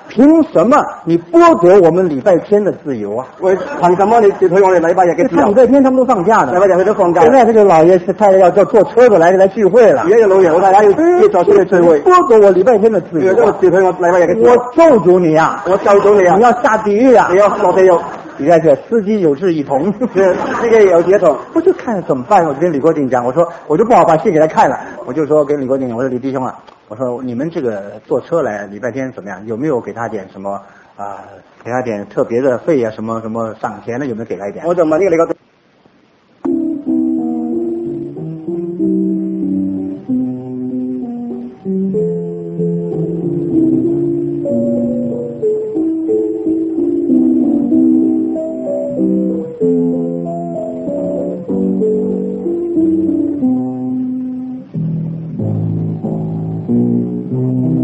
Speaker 1: 凭什么你剥夺我们礼拜天的自由啊？
Speaker 2: 喂，憑什麼你奪去我哋禮拜日嘅自由？
Speaker 1: 看禮拜天他們都放假的，
Speaker 2: 禮拜日佢都放假。
Speaker 1: 現在這個老爺太太要要坐車子來來聚會了。
Speaker 2: 而家有老爺老太太要要坐車去聚會，
Speaker 1: 剝奪我禮拜天的自由、啊，
Speaker 2: 奪去我禮拜日嘅自由。
Speaker 1: 我咒詛你啊！
Speaker 2: 我咒詛你啊！
Speaker 1: 你要下地獄啊！
Speaker 2: 你要落地獄。
Speaker 1: 你看這司機有志一同，
Speaker 2: 這司機有志一同，
Speaker 1: 我就看怎麼辦？我就跟李國鼎講，我說我就不好把戲給他看了，我就說跟李國鼎，我說李弟兄啊，我說你們這個坐車來禮拜天怎麼樣？有沒有給他點什麼啊、呃？給他點特別的費啊？什麼什麼賞錢的？有沒有給他一點？
Speaker 2: 我就問呢個李國鼎。
Speaker 1: 嗯